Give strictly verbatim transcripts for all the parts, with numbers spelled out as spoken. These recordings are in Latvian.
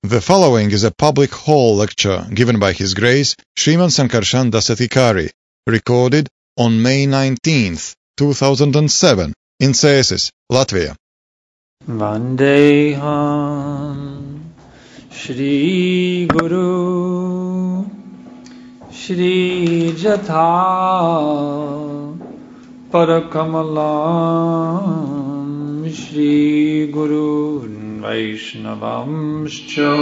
The following is a public hall lecture given by His Grace Sriman Sankarshan Dasatikari, recorded on May nineteenth, two thousand seven, in Cēsis, Latvia. Vandeham Shri Guru Shri Jatha Parakamalam Shri Guru Vaishnavamscha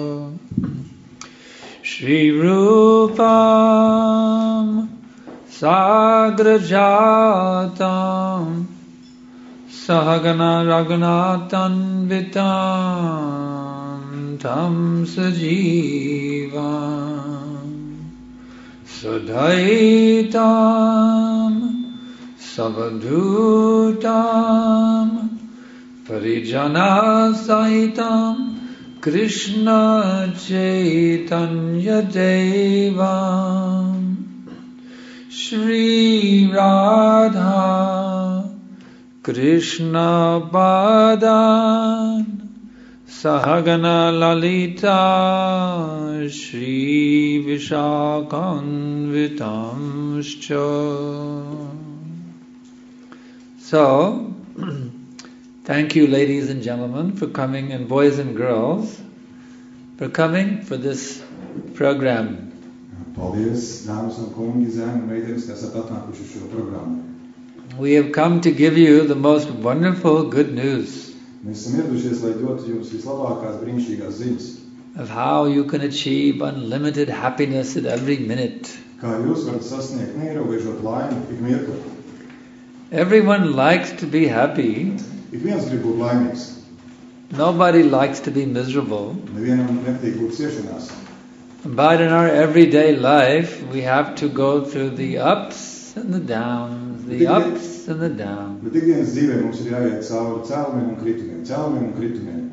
Shri Rupam Sagrajatam Sahagana Raghunathan Vitam Tam Sajivam Sadhaitam Savadhutam Parijana Sahitam Krishna Chaitanya Devam Shri Radha Krishna Badan Sahagana Lalita Shri Vishakanvitamscha. So, thank you, ladies and gentlemen, for coming, and boys and girls, for coming for this program. Paldies, dāmas un kungi, zēni un meitenes, kas esat atnākuši uz šo programmu. We have come to give you the most wonderful good news Mēs esam ieradušies, lai dotu jums vislabākās brīnišķīgās ziņas, of how you can achieve unlimited happiness at every minute. kā jūs varat sasniegt neierobežot laimi ik mirkli. Everyone likes to be happy. Ik viens grib būt laimīgs. Nobody likes to be miserable. Nevienam nepatīk būt ciešanās. But in our everyday life, we have to go through the ups and the downs, the ups and the downs. Bet ikdienas dzīvē mums ir jāiet cauri cēlumiem un kritumiem, cēlumiem un kritumiem.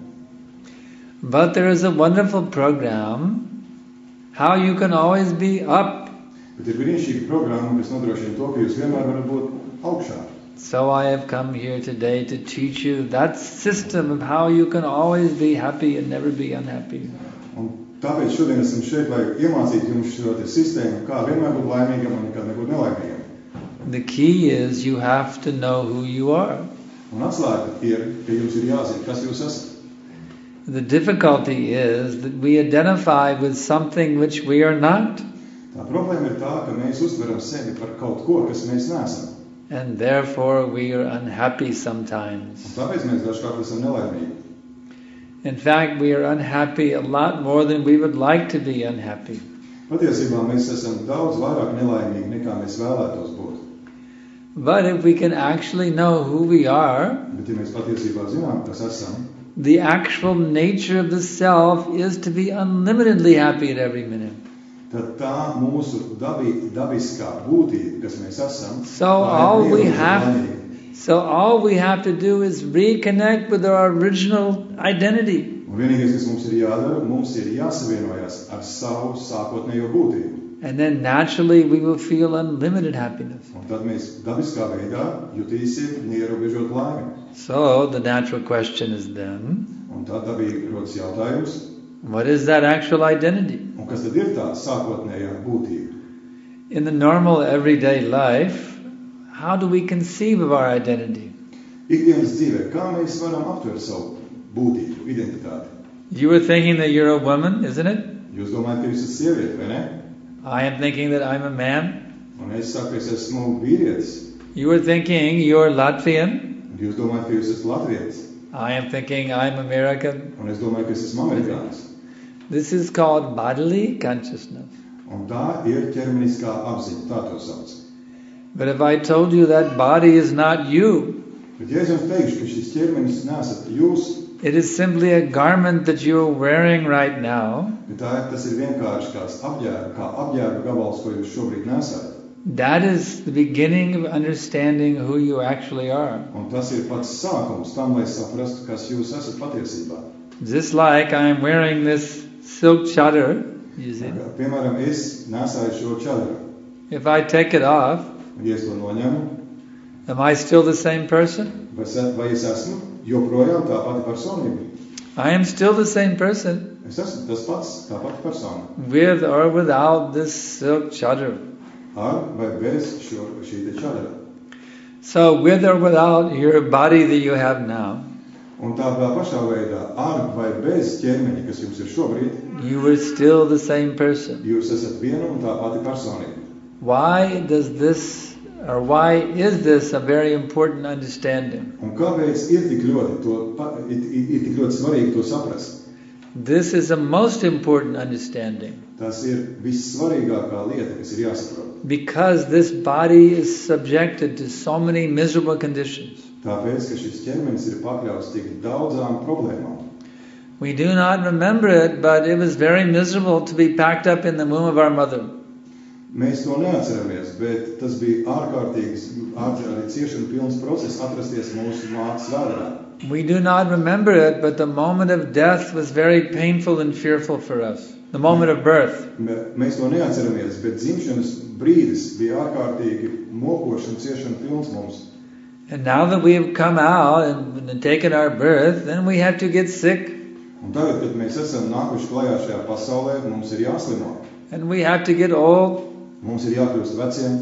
But there is a wonderful program how you can always be up. Bet ir brīnišķīga programma, kas nodrošina to, ka jūs vienmēr varat būt augšā. So I have come here today to teach you that system of how you can always be happy and never be unhappy. Un tāpēc šodien esam šeit, lai iemācītu jums šo te sistēmu, kā vienmēr būt laimīgam un nekad nebūt nelaimīgam. The key is you have to know who you are. Un atslēga ir, ka jums ir jāzina, kas jūs esat. The difficulty is that we identify with something which we are not. Tā problēma ir tā, ka mēs uztveram sevi par kaut ko, kas mēs neesam. And therefore we are unhappy sometimes. Un tāpēc mēs dažkārt esam nelaimīgi. In fact, we are unhappy a lot more than we would like to be unhappy. Patiesībā mēs esam daudz vairāk nelaimīgi, nekā mēs vēlētos būt. But if we can actually know who we are, Bet ja mēs patiesībā zinām, kas esam, the actual nature of the self is to be unlimitedly happy at every minute. tad tā mūsu dabi, dabiskā būtība, kas mēs esam, So tā ir all we neierobežota have, laimīga. so all we have to do is reconnect with our original identity. Un vienīgais, kas mums ir jādara, mums ir jāsavienojas ar savu sākotnējo būtību. And then naturally we will feel unlimited happiness. Un tad mēs dabiskā veidā jutīsim neierobežot laimi. So the natural question is then, Un tad dabīgi rodas jautājums, what is that actual identity? un kas tad ir tā sākotnējā būtība? In the normal everyday life, how do we conceive of our identity? Ikdienas dzīvē, kā mēs varam aptvert savu būtību, identitāti? You were thinking that you're a woman, isn't it? Jūs domājat, ka jūs esat sieviete, vai ne? I am thinking that I'm a man. Un es saku, ka es esmu vīrietis. You were thinking you're Latvian. Un jūs domājat, ka jūs esat latvietis. I am thinking I'm American. Un es domāju, ka es esmu amerikānis. This is called bodily consciousness. Un tā ir ķermeniskā apziņa, tā to sauc. But if I told you that body is not you, Bet ja es jums teikšu, ka šis ķermenis nesat jūs, it is simply a garment that you're wearing right now, bet tā, tas ir vienkārši kāds apģērba, kā apģērba gabals, ko jūs šobrīd nesat. that is the beginning of understanding who you actually are. Un tas ir pats sākums tam, lai saprastu, kas jūs esat patiesībā. Just like I'm wearing this silk chadar, you see. Piemēram, es nesāju šo čadaru. If I take it off, Un, ja es to noņemu, am I still the same person? vai, es- vai es esmu joprojām tā pati personība? I am still the same person. Es esmu tas pats, tā pati persona. with or without this silk chadar. Ar vai bez šo, šī te čadara. So with or without your body that you have now, Un tādā pašā veidā, ar vai bez ķermeņa, kas jums ir šobrīd, you were still the same person. jūs esat viena un tā pati personība. Why does this, or why is this a very important understanding? Un kāpēc ir tik ļoti, to, ir, ir, ir tik ļoti svarīgi to saprast? This is the most important understanding. Tas ir vissvarīgākā lieta, kas ir jāsaprot. Because this body is subjected to so many miserable conditions. Tāpēc, ka šis ķermenis ir pakļauts tik daudzām problēmām. We do not remember it, but it was very miserable to be packed up in the womb of our mother. Mēs to neatceramies, bet tas bija ārkārtīgs, ārkārtīgi ciešanu pilns process atrasties mūsu mātes vēderā. We do not remember it, but the moment of death was very painful and fearful for us. The moment of birth. Mēs to neatceramies, bet dzimšanas brīdis bija ārkārtīgi mokošs un ciešanu pilns mums. And now that we have come out and, and taken our birth, then we have to get sick. Un tagad, kad mēs esam nākuši klajā šajā pasaulē, mums ir jāslimo. And we have to get old. Mums ir jākļūst veciem.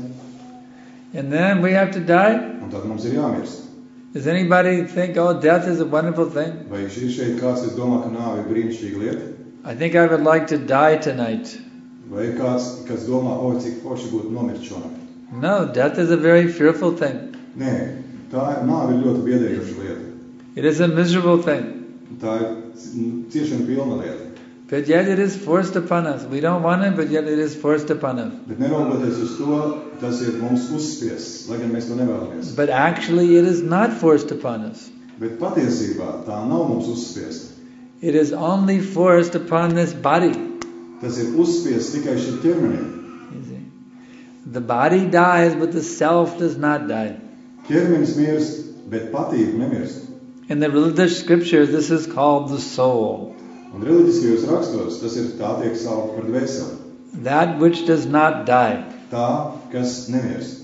And then we have to die. Un tad mums ir jāmirst. Does anybody think, oh, death is a wonderful thing? Vai ir šeit kāds, kas domā, ka nāve ir brīnišķīga lieta? I think I would like to die tonight. Vai ir kāds, kas domā, o, cik forši būtu nomirt šonakt? No, death is a very fearful thing. Nē, tā ir nāve ir ļoti biedējoša lieta. It is a miserable thing. Tā ir ciešana pilna lieta. But yet it is forced upon us. We don't want it, but yet it is forced upon us. Bet neraugoties uz to, tas ir mums uzspiests, lai gan mēs to nevēlamies. But actually it is not forced upon us. Bet patiesībā tā nav mums uzspiesta. It is only forced upon this body. Tas ir uzspiests tikai šim ķermenim. You see? The body dies, but the self does not die. Ķermenis mirst, bet patība nemirst. In the religious scriptures, this is called the soul. Un reliģiskajos rakstos tas ir tā tiek saukt par dvēseli. That which does not die. Tā, kas nemirst.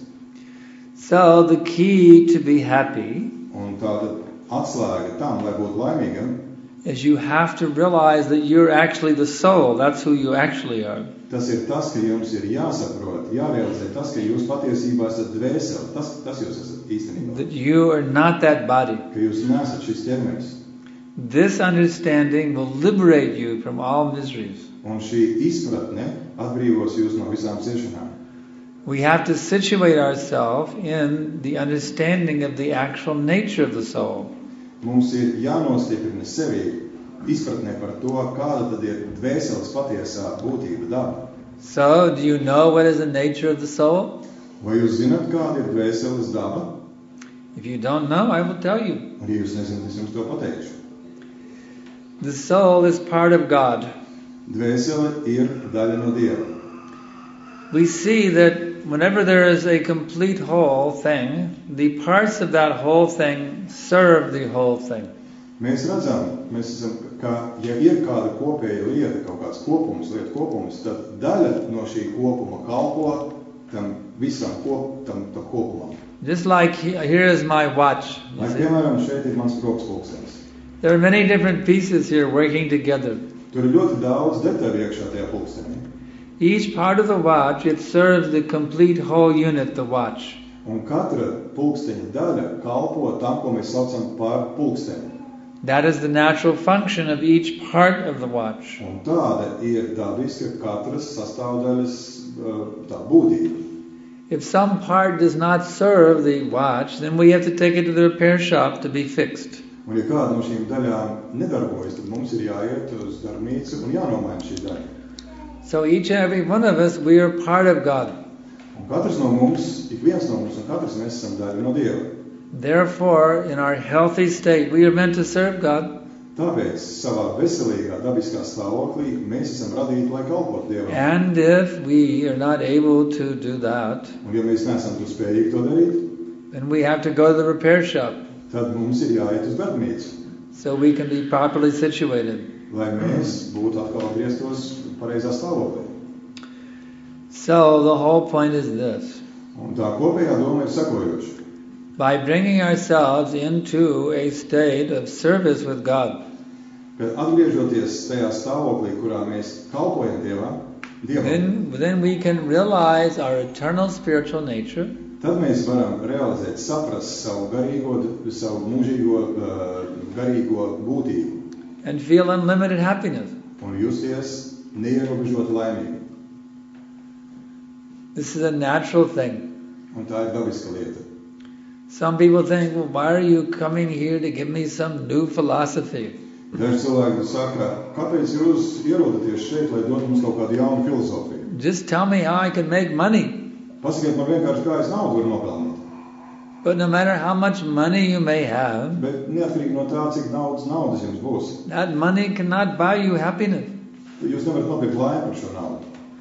So the key to be happy Un tāda atslēga tam, lai būtu laimīgam, is you have to realize that you're actually the soul. That's who you actually are. tas ir tas, ka jums ir jāsaprot, jārealizē tas, ka jūs patiesībā esat dvēseli. Tas, tas jūs esat īstenībā. That you are not that body. Ka jūs nesat šis ķermenis. This understanding will liberate you from all miseries. Un šī izpratne atbrīvos jūs no visām ciešanām. We have to situate ourselves in the understanding of the actual nature of the soul. Mums ir jānostiprina sevi izpratnē par to, kāda tad ir dvēseles patiesā būtība, daba. So, do you know what is the nature of the soul? Vai jūs zināt, kāda ir dvēseles daba? If you don't know, I will tell you. Un ja jūs nezināt, es jums to pateikšu. The soul is part of God. Dvēsele ir daļa no Dieva. We see that whenever there is a complete whole thing, the parts of that whole thing serve the whole thing. Mēs redzam, mēs esam, ka ja ir kāda kopēja lieta, kaut kāds kopums, lieta kopums, tad daļa no šī kopuma kalpo tam visam kop, tam, tam kopumam. Just like he- here is my watch. you Lai see. piemēram šeit ir mans rokspulkstenis. There are many different pieces here working together. Tur ir ļoti daudz detaļu iekšā tajā pulkstenī. Each part of the watch, it serves the complete whole unit, the watch. Un katra pulksteņa daļa kalpo tam, ko mēs saucam par pulksteni. That is the natural function of each part of the watch. Un tāda ir dabiska katras sastāvdaļas uh, tā būtība. If some part does not serve the watch, then we have to take it to the repair shop to be fixed. Un ja kāda no šīm daļām nedarbojas, tad mums ir jāiet uz darbnīcu un jānomaina šī daļa. So each and every one of us, we are part of God. Un katrs no mums, ik viens no mums un katrs mēs esam daļa no Dieva. Therefore, in our healthy state, we are meant to serve God. Tāpēc savā veselīgā, dabiskā stāvoklī mēs esam radīti, lai kalpotu Dievam. And if we are not able to do that, Un ja mēs neesam to spējīgi to darīt, then we have to go to the repair shop tad mums ir jāiet uz darbnīcu, so we can be properly situated. lai mēs būtu atkal grieztos pareizā stāvoklī. So the whole point is this. Un tā kopējā doma ir sekojoša. By bringing ourselves into a state of service with God, Kad atgriežoties tajā stāvoklī, kurā mēs kalpojam Dievam, Dievam, then, then we can realize our eternal spiritual nature. Tad mēs varam realizēt, saprast savu garīgo, savu mūžīgo, uh, garīgo būtību. And feel unlimited happiness. Un justies neierobežot laimīgi. This is a natural thing. Un tā ir dabiska lieta. Some people think, well, why are you coming here to give me some new philosophy? Daži cilvēki saka, kāpēc jūs ierodaties šeit, lai dot mums kaut kādu jaunu filozofiju? Just tell me how I can make money. Pasakiet man vienkārši, kā es naudu varu nopelnīt. But no matter how much money you may have, Bet neatkarīgi no tā, cik daudz naudas jums būs, that money cannot buy you happiness. jūs nevarat nopirkt laimi par šo naudu.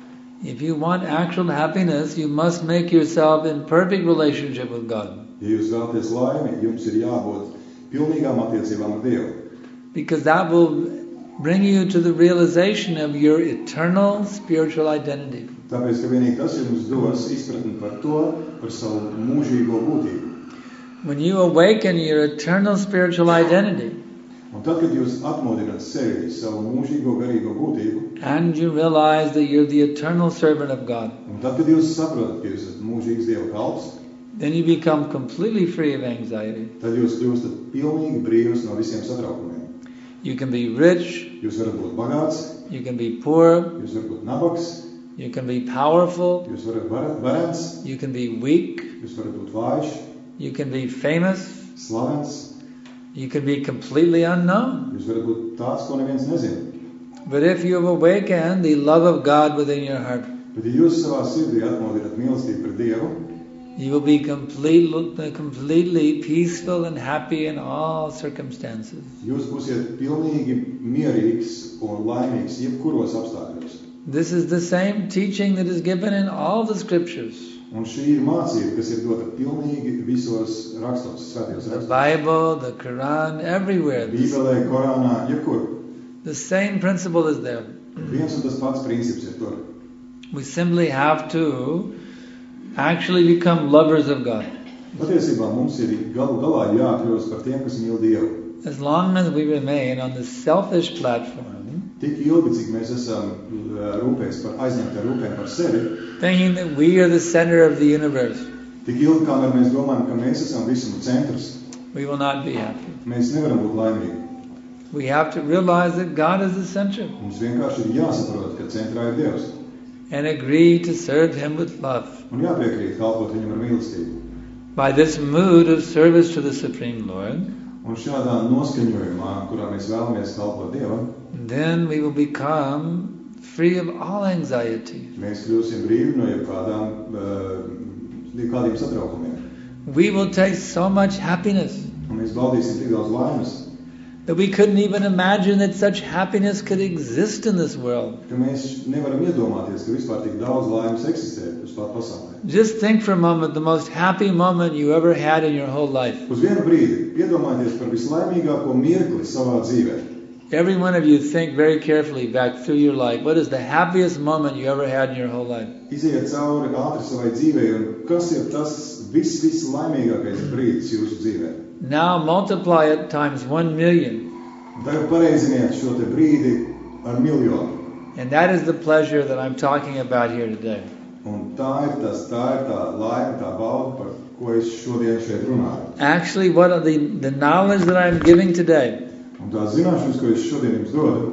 If you want actual happiness, you must make yourself in perfect relationship with God. Ja jūs vēlaties laimi, jums ir jābūt pilnīgām attiecībām ar Dievu. Because that will bring you to the realization of your eternal spiritual identity. Tāpēc, ka vienīgi tas jums dos izpratni par to, par savu mūžīgo būtību. When you awaken your eternal spiritual identity, Un tad, kad jūs atmodināt sevi savu mūžīgo garīgo būtību, and you realize that you're the eternal servant of God, un tad, kad jūs saprotat, ka jūs esat mūžīgs Dieva kalps, then you become completely free of anxiety. tad jūs kļūstat pilnīgi brīvs no visiem satraukumiem. You can be rich, Jūs varat būt bagāts, you can be poor, jūs varat būt nabags, you can be powerful, jūs varat būt varens, you can be weak, jūs varat būt vājš, you can be famous, slavens, you can be completely unknown. jūs varat būt tāds, ko neviens nezina. But if you have awakened the love of God within your heart, Bet ja jūs savā sirdī atmodināt mīlestību par Dievu, you will be completely, completely peaceful and happy in all circumstances. jūs būsiet pilnīgi mierīgs un laimīgs jebkuros apstākļos. This is the same teaching that is given in all the scriptures. Un šī ir mācība, kas ir dota pilnīgi visos rakstos, svētajos The rakstos. Bible, the Quran, everywhere. Bībelē, Korānā, jebkur. The same principle is there. Viens un tas pats princips ir tur. We simply have to actually become lovers of God. Patiesībā mums ir galu galā jākļūst par tiem, kas mīl Dievu. As long as we remain on the selfish platform, Tik ilgi, cik mēs esam uh, rūpēs par aizņemti ar rūpēm par sevi, thinking that we are the center of the universe, tik ilgi, kamēr mēs domājam, ka mēs esam visuma centrs, we will not be happy. mēs nevaram būt laimīgi. We have to realize that God is the center Mums vienkārši ir jāsaprot, ka centrā ir Dievs. and agree to serve Him with love. Un jāpiekrīt kalpot viņam ar mīlestību. By this mood of service to the Supreme Lord, Un šādā noskaņojumā, kurā mēs vēlamies kalpot Dievam, then we will become free of all anxiety. mēs kļūsim brīvi no jebkādām, uh, kādiem satraukumiem. We will taste so much happiness Un mēs baudīsim tik daudz laimes, that we couldn't even imagine that such happiness could exist in this world. ka mēs nevaram iedomāties, ka vispār tik daudz laimes eksistē uz pār pasaulē. Just think for a moment the most happy moment you ever had in your whole life. Uz vienu brīdi iedomājieties par vislaimīgāko mirkli savā dzīvē. Every one of you think very carefully back through your life. What is the happiest moment you ever had in your whole life? Iziet cauri ātri savai dzīvei, un kas ir tas vis, vislaimīgākais brīdis jūsu dzīvē? Now multiply it times one million. Tagad pareiziniet šo te brīdi ar miljonu. And that is the pleasure that I'm talking about here today. Un tā ir, tas, tā ir tā laime, tā bauda, par ko es šodien šeit runāju. Actually, what are the, the knowledge that I'm giving today Un tā zināšanas, ko es šodien jums dodu,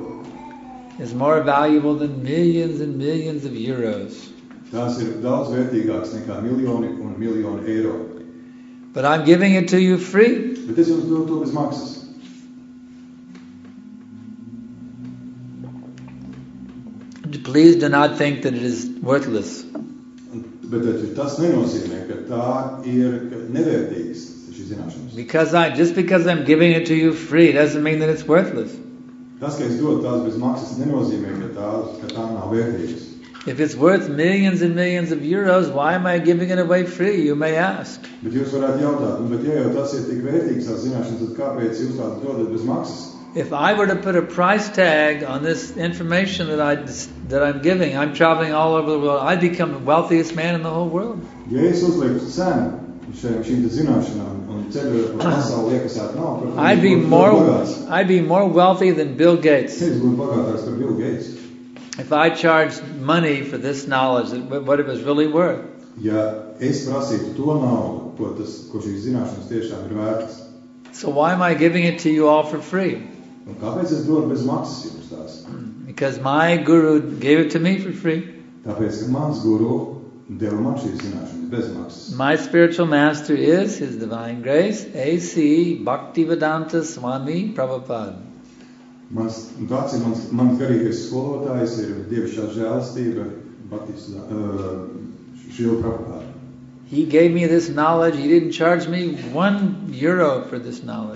is more valuable than millions and millions of euros. tās ir daudz vērtīgākas nekā miljoni un miljoni eiro. But I'm giving it to you free. Bet es jums dodu to bez maksas. Please do not think that it is worthless. Bet tas nenozīmē, ka tā ir nevērtīgas šīs zināšanas. Because I, just because I'm giving it to you free doesn't mean that it's worthless. Tas, ka es dodu tās bez maksas, nenozīmē, ka tā, ka tā nav vērtīgas. If it's worth millions and millions of euros, why am I giving it away free? You may ask. Bet jūs varētu jautāt, nu, bet ja jau tas ir tik vērtīgs tās zināšanas, tad kāpēc jūs tādas dodat bez maksas? If I were to put a price tag on this information that I that I'm giving, I'm traveling all over the world, I'd become the wealthiest man in the whole world. Ja es uzlieku cenu šiem, šīm te zināšanām un un ceļojot pa pasauli iekasēt naudu, tad I'd be viņš būtu more, bagāts. I'd be more wealthy than Bill Gates. Es būtu bagātāks par Bill Gates. If I charged money for this knowledge, what it was really worth. Ja es prasītu to naudu, ko, tas, ko šīs zināšanas tiešām ir vērtas, So why am I giving it to you all for free? un kāpēc es dodu bez maksas jums tās? Because my guru gave it to me for free. Tāpēc, ka mans guru deva man šīs zināšanas bez maksas. My spiritual master is His Divine Grace, A C Bhaktivedanta Swami Prabhupada. Mans, un tāds ir mans, mans garīgais skolotājs, ir dievišķā žēlastība, Bhaktis, uh, Šrila Prabhupada. He gave me this knowledge. He didn't charge me one euro for this knowledge.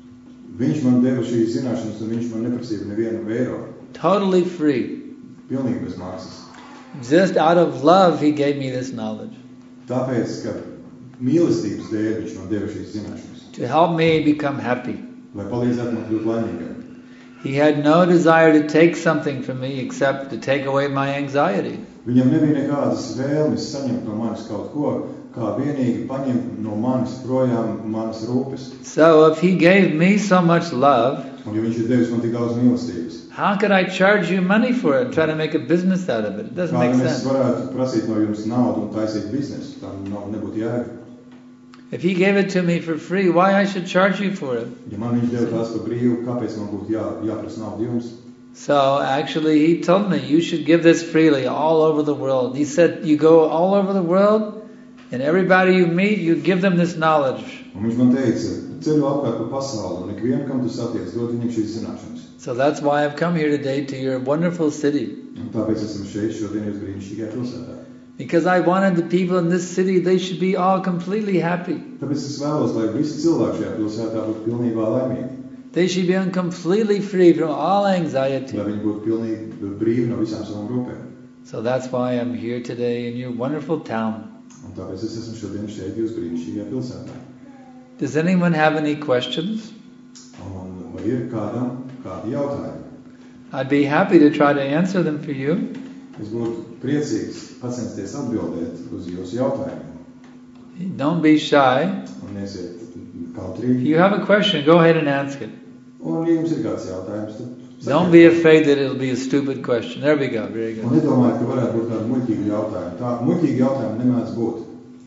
Viņš man deva šīs zināšanas, un viņš man neprasīja nevienu eiro. Totally free. Pilnīgi bez maksas. Just out of love, He gave me this knowledge. Tāpēc, ka mīlestības dēļ viņš man deva šīs zināšanas. To help me become happy. Lai palīdzētu man kļūt laimīgai. He had no desire to take something from me except to take away my anxiety. Viņam nebija nekādas vēlmes saņemt no manis kaut ko, kā vienīgi paņemt no manis projām manas rūpes. So if He gave me so much love, Un ja viņš ir devis man tik daudz mīlestības, how could I charge you money for it and try to make a business out of it? It doesn't kā make mēs sense. varētu prasīt no jums naudu un taisīt biznesu? Tam nav nebūtu jēga. If He gave it to me for free, why I should charge you for it? Ja man viņš deva tās par brīvu, kāpēc man būtu jā, jāprasa naudu jums? So actually He told me you should give this freely all over the world. He said you go all over the world and everybody you meet, you give them this knowledge. Un viņš man teica, ceļo apkārt pa pasauli un ikvienu, kam tu satiec, dod viņam šīs zināšanas. So that's why I've come here today to your wonderful city. Un tāpēc esam šeit šodien jūs brīnišķīgajā pilsētā. Because I wanted the people in this city, they should be all completely happy. Tāpēc es vēlos, lai visi cilvēki šajā pilsētā būtu pilnībā laimīgi. They should be completely free from all anxiety. Lai viņi būtu pilnīgi brīvi no visām savām rūpēm. So that's why I'm here today in your wonderful town. Un tāpēc es esmu šodien šeit jūs brīnišķīgajā pilsētā. Does anyone have any questions? Un vai ir kādam kādi jautājumi? I'd be happy to try to answer them for you. Es būtu priecīgs pacensties atbildēt uz jūsu jautājumiem. Don't be shy. Un esiet If kautrīgi. you have a question, go ahead and ask it. Un, ja jums ir kāds jautājums, tad Don't be afraid that it'll be a stupid question. There we go. Very Un good. nedomājiet, ka varētu būt tādi muļķīgi jautājumi. Tā muļķīgi jautājumi nemēdz būt.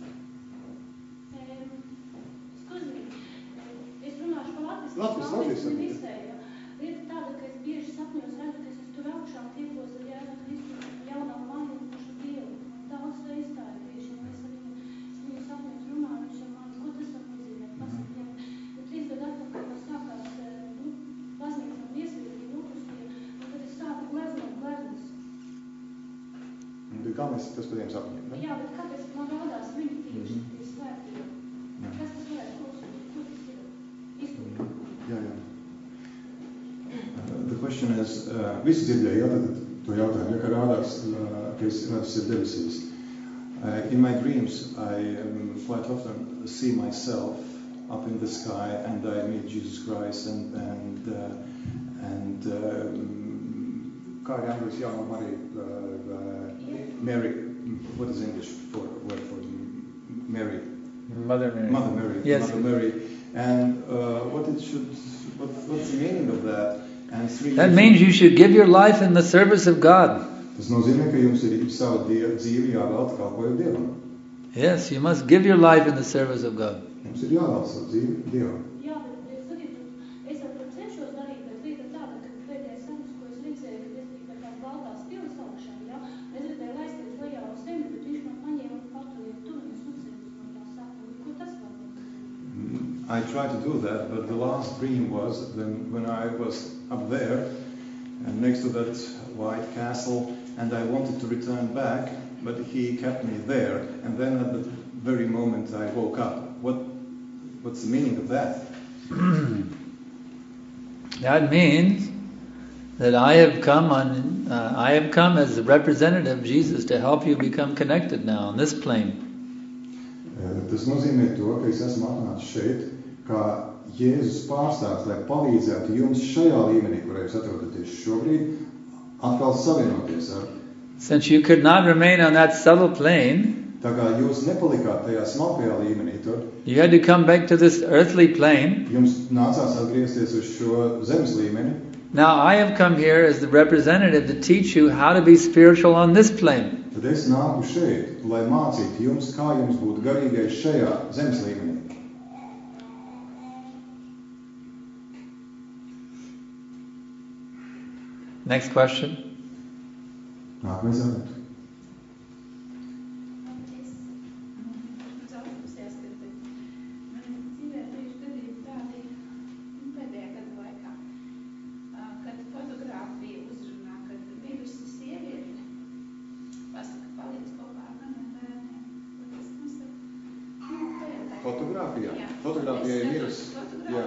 Latvijas, Latvijas visai. Lieta tāda, ka es bieži sapņos redzu, ka es tur augšā tiekos ar Jēzu Kristu jaunā mājiņu Dievu. Daudz reiz tā ir bieži, un es arī viņu sapņos runāju, viņš jau māca, ko tas var nozīmēt, pasaka viņam. Bet trīs gadu atpakaļ man sākās, nu, baznīca man iesviedrīja, nokustīja, un tad es sāku gleznot gleznas. Un tad kā mēs tas par tiem sapņiem, ne? Jā, bet kāpēc man rādās viņi tieši, tie svētīgi? Kas tas varētu būt? Ko tas ir? Iztūkā. Jā, jā. Uh, the question is, uh, visi dzirdēja, jā, tad to jautājumu, ja kā rādās, uh, ka es redzu ir debesīs. Uh, in my dreams, I um, quite often see myself up in the sky and I meet Jesus Christ and, and, uh, and um, kā ir angļuiski, jā, Marija, uh, uh, Mary, what is English for, word for Mary? Mother Mary. Mother Mary. Yes. Mother Mary. And uh, what it should, what, what's the meaning of that? And three That years- means you should give your life in the service of God. Tas nozīmē, ka jums ir savu die- dzīvi jāvēlta kalpojot Dievam. Yes, you must give your life in the service of God. Jums ir jāvēlta savu dzīvi Dievam. Jā, bet, sakiet, es ar to cenšos darīt, bet lieta tāda, ka pēdējais sapnis, ko es redzēju, kad es biju pēc tās baltās pilas augšā, jā, es redzēju laisties lejā uz zemi, bet viņš man paņēma un paturiet tur, un es uzsēdus no tā sapņa. Ko tas var būt? I tried to do that, but the last dream was when, when I was up there and next to that white castle, and I wanted to return back, but he kept me there. And then at the very moment I woke up. What, what's the meaning of that? That means that I have come on. Uh, I have come as the representative of Jesus to help you become connected now on this plane. Uh, Tas nozīmē to, ka es esmu atnācis šeit, kā Jēzus pārstāvs, lai palīdzētu jums šajā līmenī, kurā jūs atrodaties šobrīd, atkal savienoties ar. Since you could not remain on that subtle plane, Tā kā jūs nepalikāt tajā smalkajā līmenī, tur you had to come back to this earthly plane. jums nācās atgriezties uz šo zemes līmeni. Now I have come here as the representative to teach you how to be spiritual on this plane. Tad es nāku šeit, lai mācītu jums, kā jums būt garīgais šajā zemes līmenī. Next question. Nākamais jautājums. Fotogrāfijā. Fotogrāfijā ir mirusi. Jā.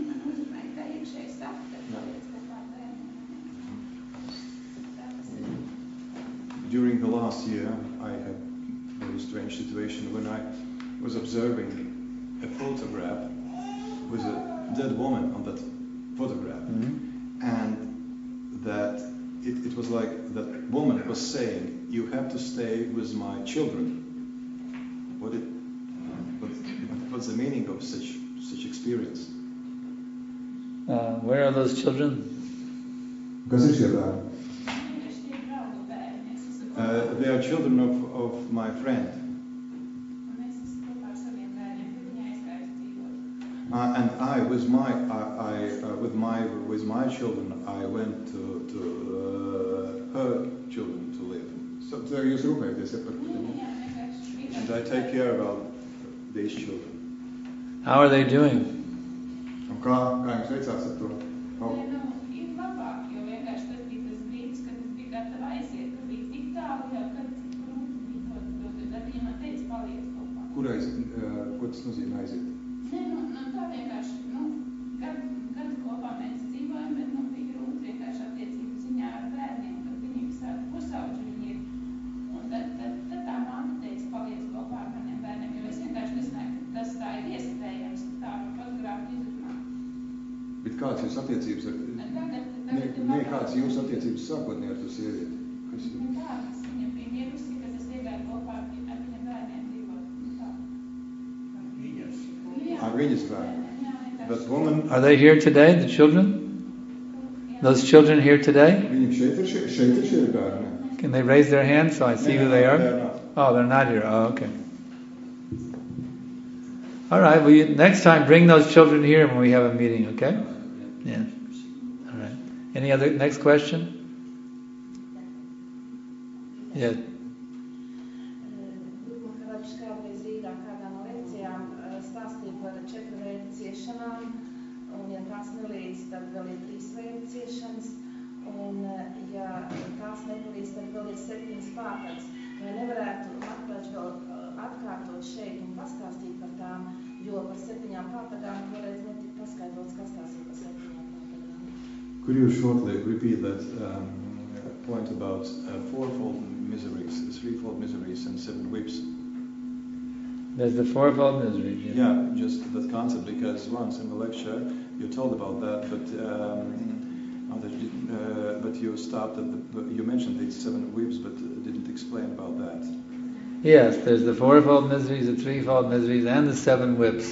During the last year, I had a very strange situation when I was observing a photograph with a dead woman on that photograph. Mm-hmm. And that it, it was like that woman was saying, you have to stay with my children. What it what, what's the meaning of such such experience? Uh, where are those children? Kas ir šie bērni? Uh, they are children of, of my friend. Uh, and I, with my, I, I uh, with my, with my children, I went to to uh, her children to live. So there jūs rūpēties, ja, par viņiem. And I take care about these children. How are they doing? Un kā, kā jums veicās ar to? Oh. Kur aiziet? Uh, ko tas nozīmē aiziet? Nē, nu, nu tā vienkārši, nu, gadu, gadu kopā mēs dzīvojam, bet, nu, bija grūti vienkārši attiecību ziņā ar bērniem, kad viņi visādi pusauģi viņi ir. Un tad, tad, tad tā māte teica, paliec kopā ar maniem bērniem, jo es vienkārši nezināju, ka tas tā ir iespējams, tā fotogrāfi izrunā. Bet kāds jūs attiecības ar... Tagad, tagad ne, ne, kāds jūs attiecības sākotnē ar to sievieti? Kas ir? Nu, kādas viņa bija mirusi, kad es iegāju kopā ar viņa bērniem dzīvot. Nu, tā. Ar viņas bērniem. But woman... Are they here today, the children? Those children here today? Viņi šeit ir, šeit, šeit ir šie bērni. Can they raise their hands so I see no, who they are? They're not. Oh, they're not here. Oh, okay. All right. Well, you, next time bring those children here when we have a meeting, okay? Yeah. All right. Any other, next question? Yeah. Un, ja tās nelīdz, tad vēl ir trīs veidu ciešanas, un, ja tās nepalīdz, tad vēl ir septiņas pārtagas. Vai nevarētu atklāt vēl atkārtot šeit un pastāstīt par tām, jo par septiņām pārtagām toreiz netika paskaidrots, kas tās ir par septiņām pārtagām. Could you shortly repeat that um, point about uh, fourfold miseries, threefold miseries, and seven whips? There's the fourfold misery. Yeah. Yeah, just that concept, because once in the lecture you told about that, but um, uh, but you stopped at the, you mentioned these seven whips, but didn't explain about that. Yes, there's the fourfold miseries, the threefold miseries, and the seven whips.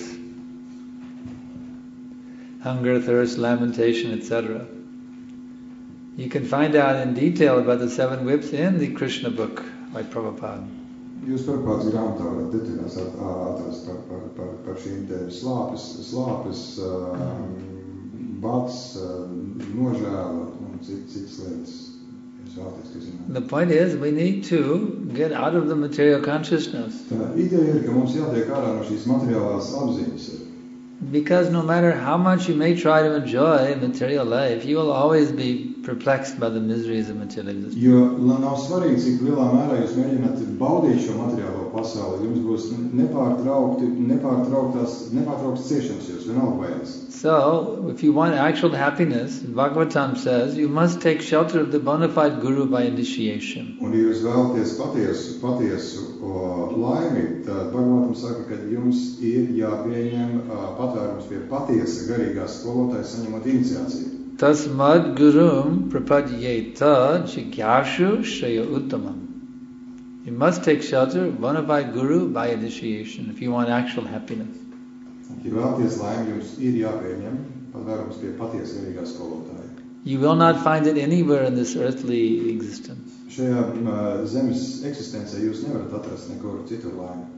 Hunger, thirst, lamentation, et cetera. You can find out in detail about the seven whips in the Krishna book by Prabhupada. Jūs Prabhupādas grāmatā varat detaļās atrast par, par, par, par šīm te slāpes, slāpes, um, bats, um, nožēla un citas lietas. The point is, we need to get out of the material consciousness. Tā ideja ir, ka mums jātiek ārā no šīs materiālās apziņas. Because no matter how much you may try to enjoy material life, you will always be perplexed by the miseries of material existence. Jo nav svarīgi, cik lielā mērā jūs mēģināt baudīt šo materiālo pasauli, jums būs nepārtraukti, nepārtrauktas, nepārtrauktas ciešanas jūs vienalga vajadzas. So, if you want actual happiness, Bhagavatam says, you must take shelter of the bona fide guru by initiation. Un, ja jūs vēlaties patiesu, patiesu o, laimi, tad Bhagavatam saka, ka jums ir jāpieņem uh, patvērums pie patiesa garīgās skolotājas saņemot iniciāciju. Tasmad gurum prapadyeta jigyashu shreya uttamam. You must take shelter, one by guru, by initiation, if you want actual happiness. Ja vēlaties laimi, jums ir jāpieņem patvērums pie patiesa vienīgā skolotāja. You will not find it anywhere in this earthly existence. Šajā uh, zemes eksistencē jūs nevarat atrast nekur citur laimi.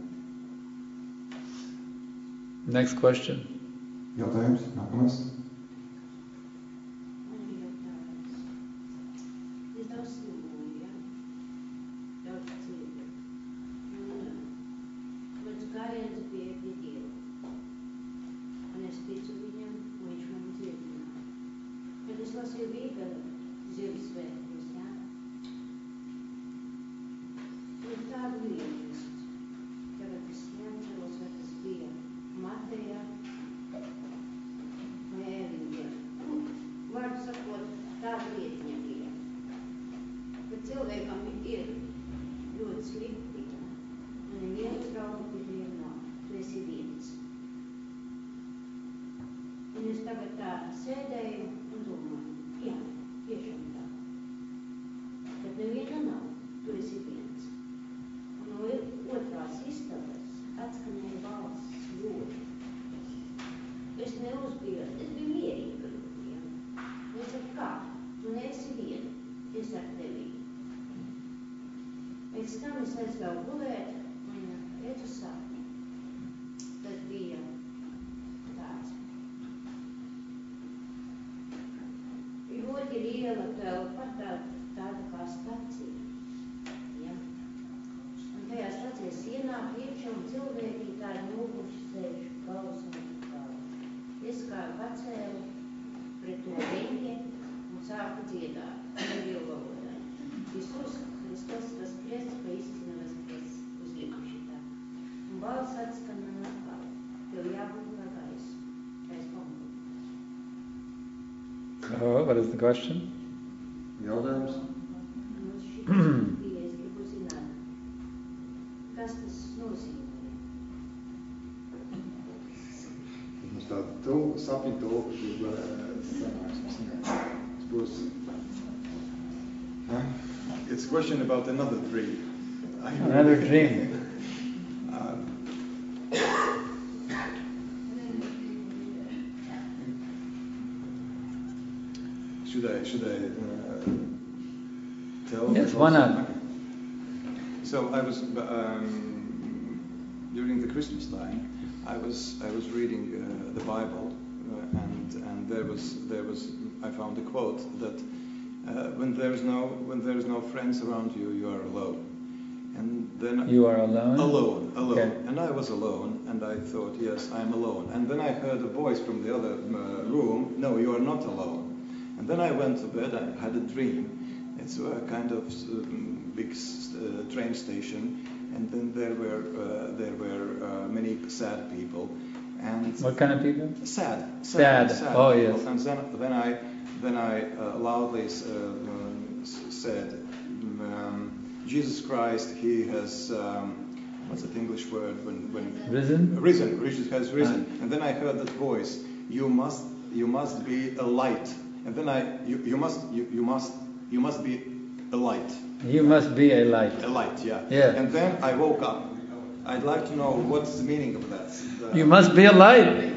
Next question. Jautājums, nākamais. Man ir jautājums. Ir daudz cilvēku, ja? Daudz cilvēku. Un, bet gājiens bija pie Dieva. Un es ticu viņam, un viņš man dziedināja. Kad es lasīju Bībeli, Ziemassvētkos, ja? Ir tāda lieta. Tagad es neatceros, vai tas bija Matejā vai Ēvingā. Vārdu sakot, tāda lietiņa bija. Bet cilvēkam ir ļoti slikti, un neviena trauma pie Dieva nav. Tu esi viens. Un es tagad tā sēdēju un domāju, jā, tiešām tā. Bet neviena nav, tu esi viens. Un no otrās istabas atskanēja balss ļoti. Es neuzbīju, es biju mierīga ar viņiem. Es saku, kā? Tu neesi viena, es ar tevi. Pēc tam es aizgāju gulēt un redzu sapni. Tas bija tāds. Ļoti liela telpa, tā, tāda kā stacija. Ja? Un tajā stācijas sienā priekšā un cilvēki tādi noguši sēž galvas un galvas. Es kā pacēlu pret to riņķi un sāku dziedāt, nevielu valodā. Iisus Hristos воскрес, поистину воскрес, uzlikuši tā. Un balss atskan man atkal, tev jābūt par gaisu, gaisu pamatu. Oh, what is the question? Jautājums. Un šitas bija, es gribu zināt, kas tas nozīmē? Mums tāda tulka, sapņu tulka, kur sanāksmes. Tas būs. Huh? It's a question about another dream. Another dream. Uh, should I should I uh, tell? Yes, why not? So I was um, during the Christmas time. I was I was reading uh, the Bible, uh, and and there was there was I found a quote that uh, when there is no when there is no friends around you, you are alone. And then You are alone? Alone, alone. Okay. And I was alone, and I thought, yes, I am alone. And then I heard a voice from the other uh, room, no, you are not alone. And then I went to bed, I had a dream. It's a kind of um, big uh, train station, and then there were uh, there were uh, many sad people. And What kind of people? Sad, Sad. sad, sad Oh, people. yes. And then, then I then I uh, loudly uh, um, said, um, Jesus Christ, He has, um, what's that English word? When, when Risen? Risen, Jesus has risen. Ah. And then I heard that voice, you must, you must be a light. And then I, you, you must, you, you must, you must be a light. You must be a light. A light, yeah. Yeah. And then I woke up. I'd like to know what's the meaning of that. The- You must be a light.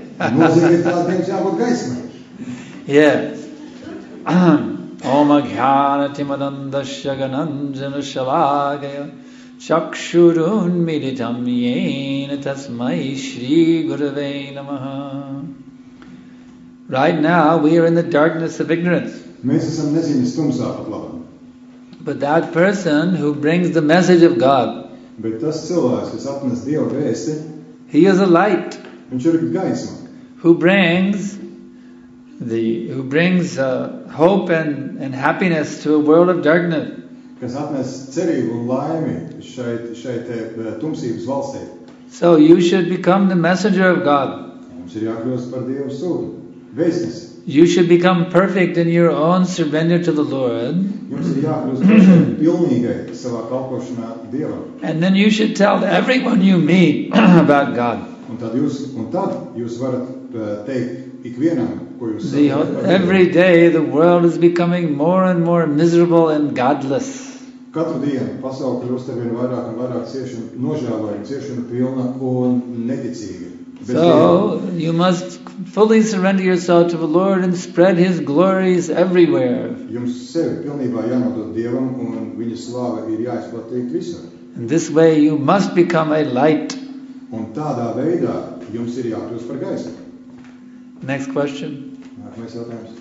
Yes. Om Jnanatimirandasya Gananjana Shalakaya Chakshurun Militam Yena Tasmai Shri Gurave Namaha. Right now we are in the darkness of ignorance. Mēs esam neziņas tumsā pat labam. But that person who brings the message of God, Bet tas cilvēks, kas atnes Dieva vēsti, he is a light viņš ir gaisma, who brings the who brings uh, hope and, and happiness to a world of darkness. kas atnes cerību un laimi šeit, šeit te, tumsības valstī. So you should become the messenger of God. Mums ir jākļūst par Dievu sūtu, vēstnesi. You should become perfect in your own surrender to the Lord. Jums ir jākļūst pašai pilnīgai savā kalpošanā Dievam. And then you should tell everyone you meet about God. Un tad jūs, un tad jūs varat uh, teikt ikvienam, ko jūs The, every day the world is becoming more and more miserable and godless. Katru dienu pasaule kļūst ar vien vairāk un vairāk ciešanu, nožēlojama, ciešanu pilna un neticīga. Bez So Dieva. you must fully surrender yourself to the Lord and spread His glories everywhere. Jums sevi pilnībā jānodod Dievam un viņa slāva ir jāizplatīta visur. In this way you must become a light. Un tādā veidā jums ir jākļūst par gaismu. Next question. Nākamais jautājums.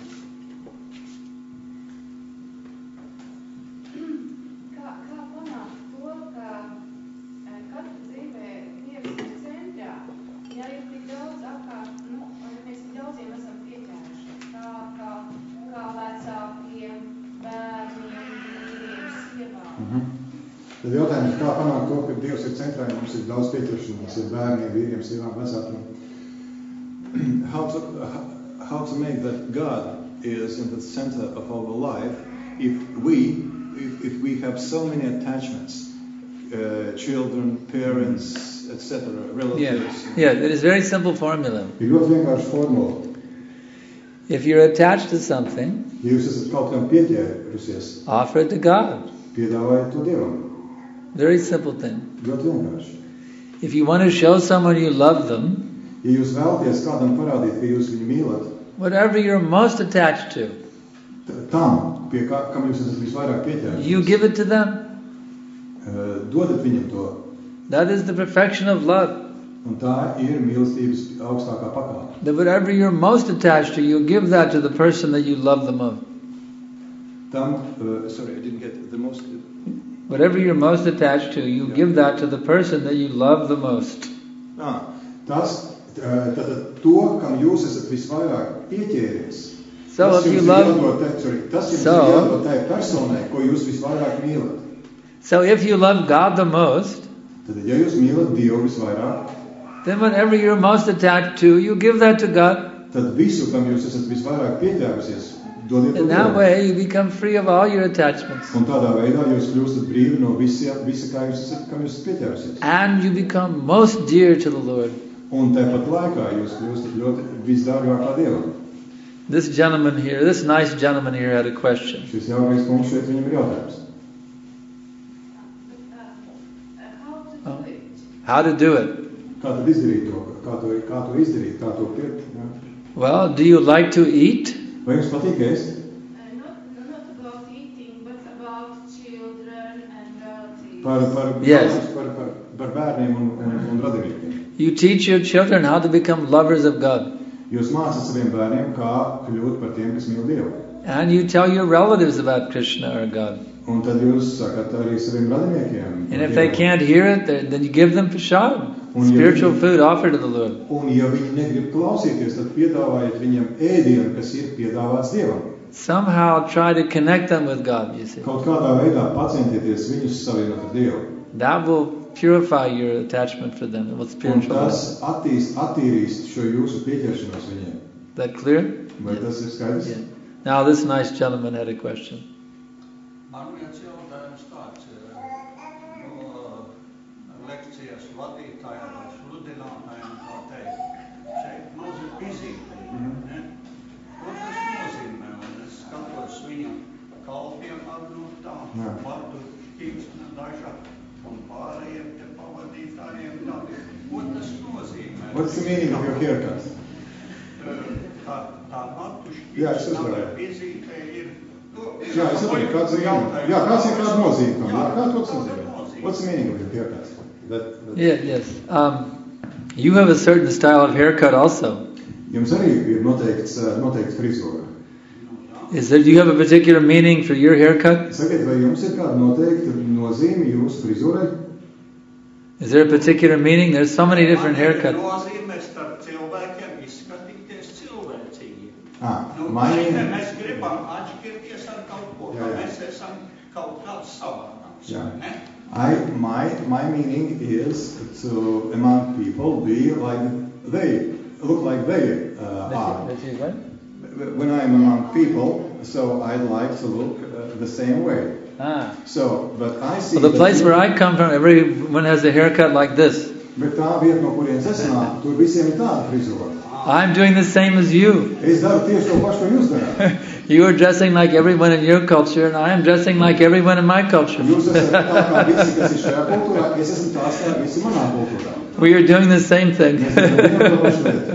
Kā, kā panākt to, ka e, katra dzīvē Dievs ir centrā, ja ir tik daudz apkārt, nu, un mēs tik daudziem esam pieķērušies, kā, kā, kā vecākiem, bērniem, vīriem, sievām. Mhm. Tad jautājums, kā panākt to, ka Dievs ir centrā, ja mums ir daudz pieķeršanās, ir bērniem, vīriem, sievām, vecākiem. How to, how to make that God is in the center of our life if we, if, if we have so many attachments, uh, children, parents, et cetera, Yeah, relatives. yeah. It is a very simple formula. Ir ļoti vienkārši formula. If you're attached to something, Ja jūs esat kaut kam pieķērusies, offer it to God. piedāvājiet to Dievam. Very simple thing. Ļoti vienkārši. If you want to show someone you love them, Ja jūs vēlaties kādam parādīt, ka jūs viņu mīlat, whatever you're most attached to, t- tam, pie kā, kam jūs esat visvairāk pieķērušies, you give it to them. uh, dodat viņam to. That is the perfection of love. Un tā ir mīlestības augstākā pakāpe. That whatever you're most attached to, you give that to the person that you love the most. Tam, uh, sorry, I didn't get the most. Whatever you're most attached to, you give that to the person that you love the most. Ah, tas, uh, tātad to, kam jūs esat visvairāk pieķēries, So tas if you jums ir love, jādod tai, sorry, tas jums So- ir jādod tai personai, ko jūs visvairāk mīlat. so if you love God the most, Tad, ja jūs mīlat Dievu visvairāk, then whatever you're most attached to, you give that to God. tad visu, kam jūs esat visvairāk pieķērusies, dodiet to In that Dievam. way, you become free of all your attachments. Un tādā veidā jūs kļūstat brīvi no visa, visa kā jūs esat, kam jūs esat pieķērusies. And you become most dear to the Lord. Un tāpat laikā jūs kļūstat ļoti visdārgākā Dievam. This gentleman here, this nice gentleman here had a question. Šis jaunais kungs šeit viņam ir jautājums. Uh, how to Oh. do it? How to do it? Kā tad izdarīt to? Kā to, kā to izdarīt? Kā to pirkt? Ja? Well, do you like to eat? Vai jums patīk ēst? Uh, not, not about eating, but about children and relatives. Par, par, Yes. par, par, par bērniem un, un, un radiniekiem. You teach your children how to become lovers of God. Jūs mācāt saviem bērniem, kā kļūt par tiem, kas mīl Dievu. And you tell your relatives about Krishna or God. Un tad jūs sakat arī saviem radiniekiem. And par if they Dievu. can't hear it, then then you give them prasad, Un ja spiritual viņi- food offered to the Lord. Un ja viņi negrib klausīties, tad piedāvājiet viņam ēdienu, kas ir piedāvāts Dievam. Somehow try to connect them with God, you see. Kaut kādā veidā pacentieties viņus savienot ar Dievu. That will purify your attachment for them with Un spiritual love. tas attīst, attīrīs šo jūsu pieķeršanos viņiem. Is that clear? Vai tas ir skaidrs? Yeah. Now this nice gentleman had a question. Man viens jautājums tāds ir no lekcijas vadītājiem vai sludinātājiem, kā teikt. Šeit nozīmē vizīti, ne? Ko tas nozīmē? Un es skatos viņa kalpiem nu tā, Jā. vārdu tīksna daža un pārējiem te pavadītājiem tā. Ko tas nozīmē? What's the meaning of your haircut? Tā, tā matu Jā, es šķīsna vai uzvarēju. vizīte ir... Jā, es saprotu, kāds ir jautājums. Jā, kāds ir kāda nozīme tam? Jā, kā to nozīmē? What's the meaning of your haircut? That, that... Yeah, yes. Um, you have a certain style of haircut also. Jums arī ir noteikts, uh, noteikts frizūra. Is there, do you have a particular meaning for your haircut? Sakiet, vai jums ir kāda noteikta nozīme jūsu frizūrai? Is there a particular meaning? There's so many different haircuts. Nozīmē starp cilvēkiem izskatīties cilvēcīgi. Ah, Nu, my šeit meaning... mēs gribam atšķirties ar kaut ko, Jā, ka jā. mēs esam kaut kāds savādāks, Jā. ne? I, my, my meaning is to, among people, be like they, look like they uh, are. That you what? When I'm among people, so I'd like to look uh, the same way. Ah. So, but I see... Well, the that place you- where I come from, everyone has a haircut like this. Bet tā vieta, no kurienes es nāku, tur visiem ir tāda frizūra. I'm doing the same as you. Es daru tieši to pašu, ko jūs darāt. You are dressing like everyone in your culture, and I am dressing like everyone in my culture. Jūs esat tā kā visi, kas ir šajā kultūrā, es esmu tās kā visi manā kultūrā. We are doing the same thing. Mēs esam viena to pašu lietu.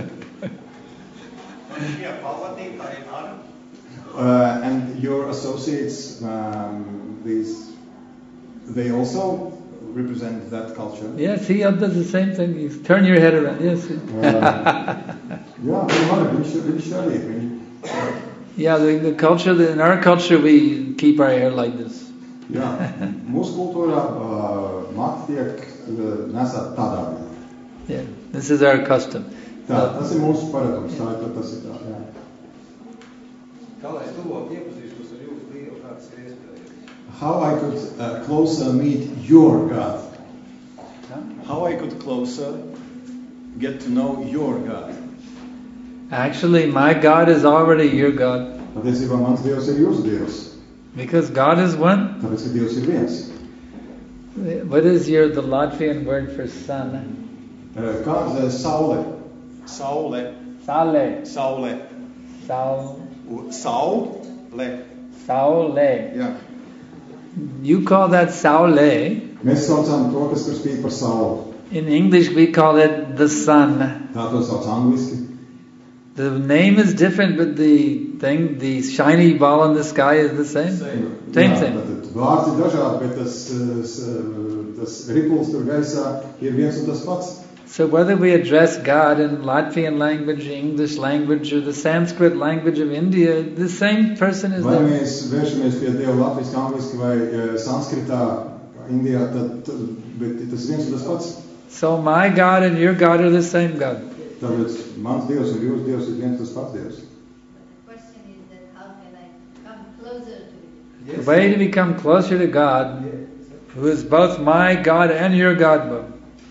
Uh, and your associates, um, these, they also represent that culture. Yes, he does the same thing. You turn your head around. Yes. Jā, viņš viņš arī. Viņš... Yeah, the, the culture, the, in our culture, we keep our hair like this. Jā, mūsu kultūrā uh, mati tiek uh, nesāt tādā veidā. Yeah, this is our custom. Tā, tas ir mūsu paradums. Tā ir tas ir tā. Jā. How I could uh, closer meet your God. How I could closer get to know your God. Actually, my God is already your God. Patiesībā mans Dievs ir jūsu Dievs. Because God is one. Tāpēc, ka Dievs ir viens. What is your the Latvian word for sun? Uh, Kāds ir saule? Saule. Sale. Saule. Saul. Saule. Saule. Jā. You call that Saule. Mēs saucam to, kas tur spīd par sauli. In English we call it the sun. Tā to sauc angliski. The name is different, but the thing, the shiny ball in the sky is the same. Same, same. Jā, same. Tad vārds ir dažādi, bet tas, tas ripuls tur gaisā ir viens un tas pats. So whether we address God in Latvian language, English language, or the Sanskrit language of India, the same person is vai there. Vai mēs vēršamies pie Dieva latviski, angliski vai uh, sanskritā, Indijā, tad, tad bet tas viens un tas pats. So my God and your God are the same God. Tāpēc mans Dievs un jūsu Dievs ir viens tas pats Dievs. The question is that how can I come closer to you? The way to become closer to God, who is both my God and your God both.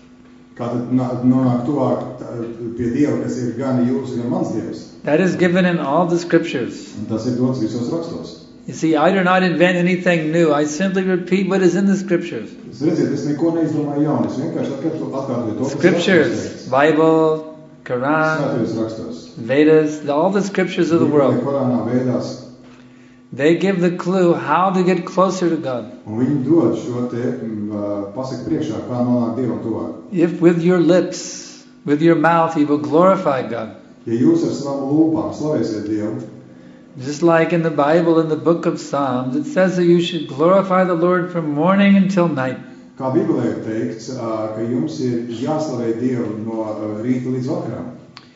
Kā tad nonāk tuvāk pie Dieva, kas ir gan jūsu, gan mans Dievs? That is given in all the scriptures. Un tas ir dots visos rakstos. You see, I do not invent anything new. I simply repeat what is in the scriptures. Es redziet, es neko neizdomāju jaunu. Es vienkārši atkārtoju to, kas scriptures, Bible, Quran, svētajos rakstos. Vedas, all the scriptures of the world. Korānā, Vedās. They give the clue how to get closer to God. Un viņi dod šo te uh, pasaka priekšā, kā nonākt Dievam tuvāk. If with your lips, with your mouth, you will glorify God. Ja jūs ar savām lūpām slavēsiet Dievu, just like in the Bible, in the book of Psalms, it says that you should glorify the Lord from morning until night. Kā Bībelē ir teikts, uh, ka jums ir jāslavē Dievu no uh, rīta līdz vakaram.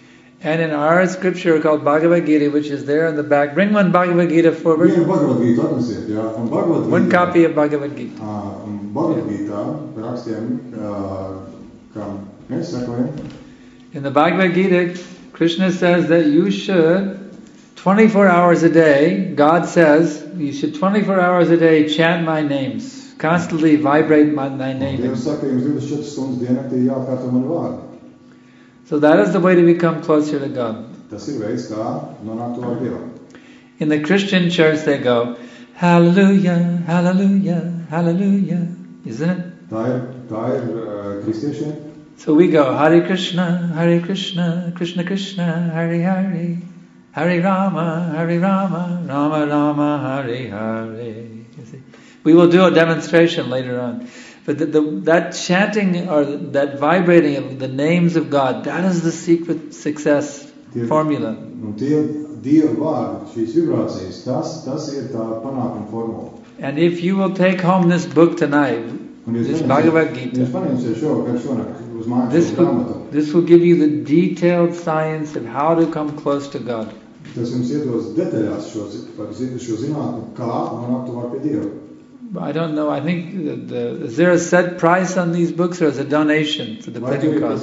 And in our scripture called Bhagavad Gita, which is there in the back, bring one Bhagavad Gita forward. Vienu Bhagavad Gita atnesiet, jā. Un Bhagavad Gita, one copy of Bhagavad Gita. Uh, un Bhagavad Gita rakstiem, uh, kam mēs sekojam. In the Bhagavad Gita, Krishna says that you should twenty-four hours a day, God says, you should twenty-four hours a day chant my names, constantly vibrate my, my name. Dievs saka, jums divdesmit četras stundas diennaktī jāatkārto mani vārdi. So that is the way to become closer to God. Tas ir veids, kā nonākt tuvāk Dievam. In the Christian church they go, hallelujah, hallelujah, hallelujah. Isn't it? Tā ir, tā ir uh, kristiešiem. So we go, Hare Krishna, Hare Krishna, Krishna Krishna, Hare Hare, Hare Rama, Hare Rama, Rama Rama, Hare Hare. You see? We will do a demonstration later on. But the, the, that chanting or that vibrating of the names of God, that is the secret success tie, formula. Nu, tie Dieva vārdi, šīs vibrācijas, tas, tas ir tā panākuma formula. And if you will take home this book tonight, this Bhagavad Gita, this will, this will give you the detailed science of how to come close to God. Tas jums iedos detaļās šo, šo zinātni, kā nonākt tuvāk pie Dieva. I don't know. I think the, the, is there a set price on these books or is it a donation for the printing cost?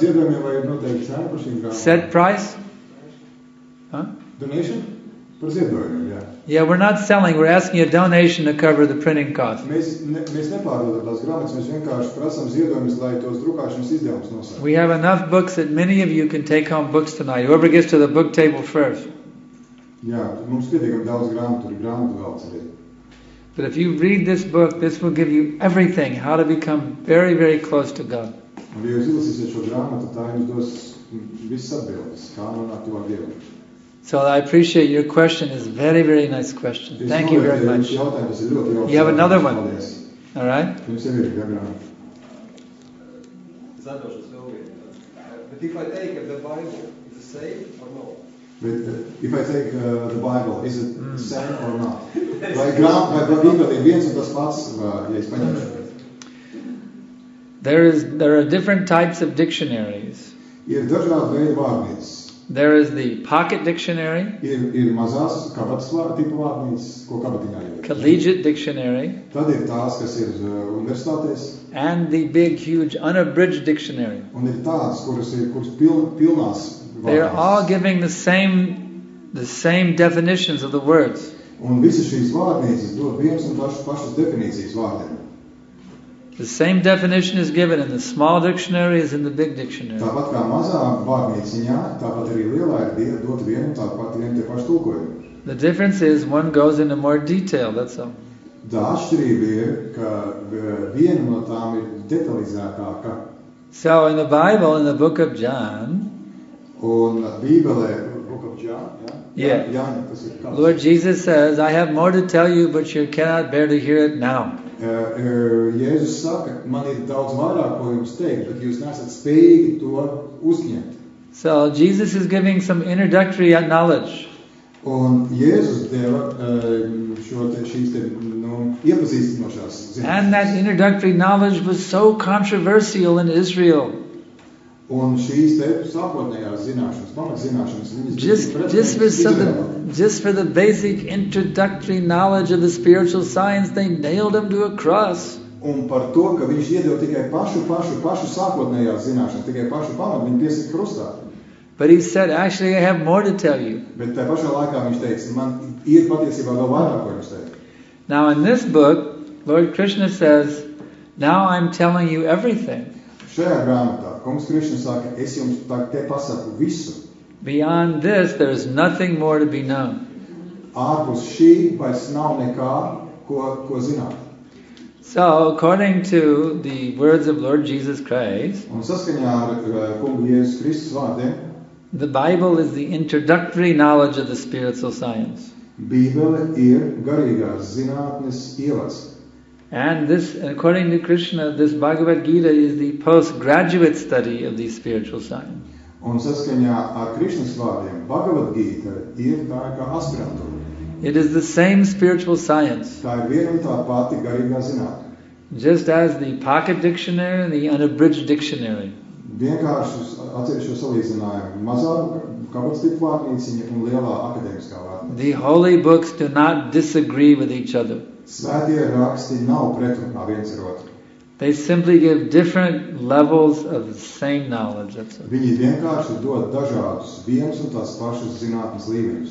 Set price? Huh? Donation? Par ziedojumiem, jā. Yeah, we're not selling. We're asking a donation to cover the printing cost. Mēs, ne, mēs nepārdodam tās grāmatas, mēs vienkārši prasām ziedojumus, lai tos drukāšanas izdevumus nosaka. We have enough books that many of you can take home books tonight. Whoever gets to the book table first. Jā, mums pietiekami daudz grāmatu, ir grāmatu galds arī. But if you read this book, this will give you everything, how to become very, very close to God. Un, ja jūs izlasīsiet šo grāmatu, tā jums dos visas atbildes, kā nonākt tuvāk Dievam. So I appreciate your question. Is very, very nice question. Thank you very much. You have another one. All right? It's But if I take the Bible, is it safe or no? But uh, if I take uh, the Bible, is it mm. same or not? Vai grām, vai Bībele ir viens un tas pats, ja es paņemšu. There is there are different types of dictionaries. Ir dažādi veidi vārnīcas. There is the pocket dictionary. Ir, ir mazās kabatas tipa vārnīcas, ko kabatiņā ir. Collegiate dictionary. Tad ir tās, kas ir uh, universitātēs. And the big, huge, unabridged dictionary. Un ir tādas, kuras ir kuras piln, pilnās vārnīcas. They are all giving the same the same definitions of the words. Un visas šīs vārnīcas dod vienas un pašas, pašas definīcijas vārdiem. The same definition is given in the small dictionary as in the big dictionary. Tāpat kā mazā vārnīciņā, tāpat arī lielā ir dot vienu un tāpat vienu te pašu tulkojumu. The difference is one goes into more detail, that's all. Tā atšķirība ir, ka viena no tām ir detalizētāka. So in the Bible, in the book of John, un Bībelē, book of John, yeah? Yeah. John, Lord Jesus says, I have more to tell you, but you cannot bear to hear it now. Uh, uh, Jēzus saka, man ir daudz vairāk, ko jums teikt, bet jūs nesat spējīgi to uzņemt. So Jesus is giving some introductory knowledge. Un Jēzus deva uh, šo te, šīs te, nu, iepazīstinošās zināšanas. And that introductory knowledge was so controversial in Israel. Un šīs te sākotnējās zināšanas, pamatzināšanas, viņas just, just, for some, just for the basic introductory knowledge of the spiritual science, they nailed him to a cross. Un par to, ka viņš iedeva tikai pašu, pašu, pašu sākotnējās zināšanas, tikai pašu pamatu, viņu piesika krustā. But he said, actually, I have more to tell you. Bet tā pašā laikā viņš teica, man ir patiesībā vēl vairāk, ko jums teikt. Now in this book, Lord Krishna says, now I'm telling you everything. Šajā grāmatā Kungs Krišna saka, es jums te pasaku visu. Beyond this, there is nothing more to be known. Ārpus šī vairs nav nekā, ko, ko zināt. So, according to the words of Lord Jesus Christ, un saskaņā ar Kungu Jēzus Kristus vārdiem, the Bible is the introductory knowledge of the spiritual science. Bībele ir garīgās zinātnes ievads. And this, according to Krishna, this Bhagavad Gita is the postgraduate study of the spiritual science. Un saskaņā ar Krishnas vārdiem, Bhagavad Gita ir tā kā aspirantūra. It is the same spiritual science. Tā ir viena un tā pati garīgā zinātne. Just as the pocket dictionary and the unabridged dictionary. Vienkārši atsevišķo salīdzinājumu. Mazā kabatas tipa vārnīciņa un lielā akadēmiskā vārnīciņa. The holy books do not disagree with each other. Svētie raksti nav pretrunā viens ar otru. They simply give different levels of the same knowledge. That's all. Viņi vienkārši dod dažādus vienus un tās pašas zinātnes līmeņus.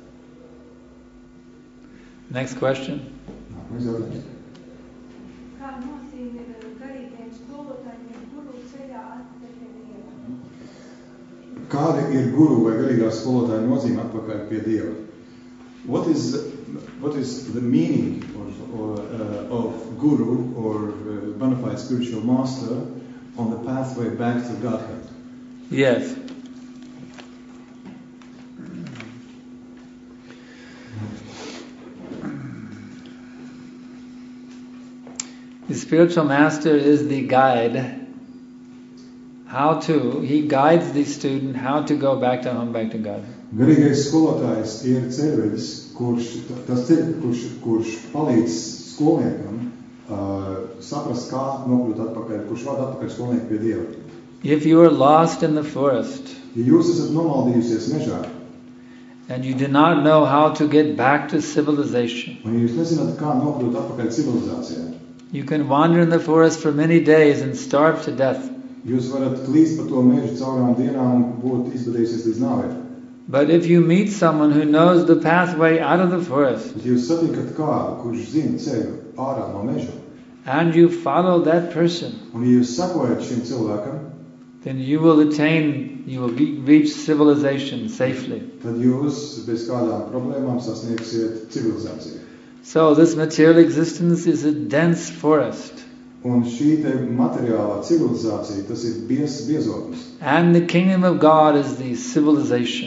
Next question. Nākamais jautājums. Kā nozīmē garīgajiem skolotājiem guru ceļā atpakaļ pie Dieva? Kāda ir guru vai garīgā skolotāja nozīme atpakaļ pie Dieva? What is what is the meaning of, or, uh, of guru or uh, bona fide spiritual master on the pathway back to Godhead? Yes. The spiritual master is the guide. How to, he guides the student how to go back to home, back to God. Garīgais skolotājs ir ceļvedis, kurš, tas ceļ, kurš, kurš palīdz skolniekam uh, saprast, kā nokļūt atpakaļ, kurš vada atpakaļ skolnieku pie Dieva. If you are lost in the forest, ja jūs esat nomaldījusies mežā, and you do not know how to get back to civilization, un jūs nezināt, kā nokļūt atpakaļ civilizācijā, you can wander in the forest for many days and starve to death. Jūs varat klīst pa to mežu caurām dienām un būt izbadījusies līdz nāvei. But if you meet someone who knows the pathway out of the forest, bet jūs satiekat kādu, kurš zina ceļu ārā no meža, and you follow that person, un ja jūs sakojat šim cilvēkam, then you will attain, you will reach civilization safely. Tad jūs bez kādām problēmām sasniegsiet civilizāciju. So this material existence is a dense forest. Un šī te materiālā civilizācija, tas ir biezs biezotnes. And the kingdom of God is the civilization.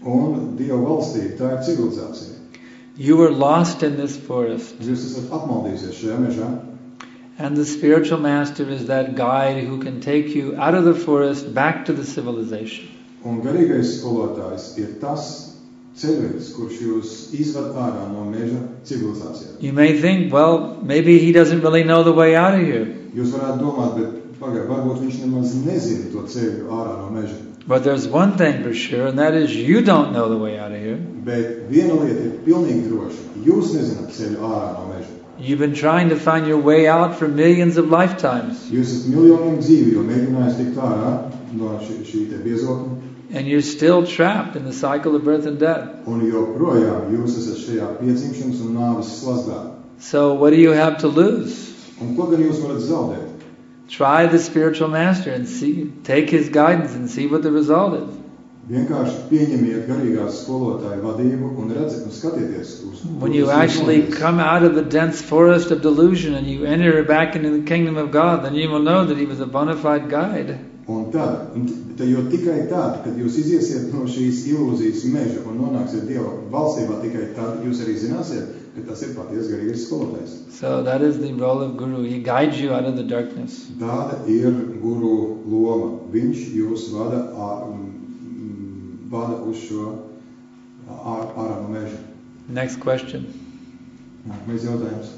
Un Dieva valstība, tā ir civilizācija. You were lost in this forest. Jūs esat apmaldījusies šajā mežā. And the spiritual master is that guide who can take you out of the forest back to the civilization. Un garīgais skolotājs ir tas ceļvedis, kurš jūs izved ārā no meža civilizācijā. You may think, well, maybe he doesn't really know the way out of here. Jūs varētu domāt, bet pagaid, varbūt viņš nemaz nezina to ceļu ārā no meža. But there's one thing for sure, and that is you don't know the way out of here. Bet viena lieta ir pilnīgi droša. Jūs nezināt ceļu ārā no meža. You've been trying to find your way out for millions of lifetimes. Jūs esat miljoniem dzīvi, jo mēģinājis tikt ārā no šī, šī te biezotuma. And you're still trapped in the cycle of birth and death. Un joprojām jūs esat šajā piedzimšanas un nāves slazdā. So what do you have to lose? Un ko gan jūs varat zaudēt? Try the spiritual master and see, take his guidance and see what the result is. Vienkārši pieņemiet garīgās skolotāju vadību un redziet un skatieties uz. When you actually come out of the dense forest of delusion and you enter back into the kingdom of God, then you will know that he was a bona fide guide. Un tad, un t- jo tikai tad, kad jūs iziesiet no šīs ilūzijas meža un nonāksiet Dieva valstībā, tikai tad jūs arī zināsiet, ka tas ir patiesi garīgais skolotājs. So that is the role of Guru. He guides you out of the darkness. Tāda ir guru loma. Viņš jūs vada, ā- m, vada uz šo ā- ārā no meža. Next question. Nākamais jautājums.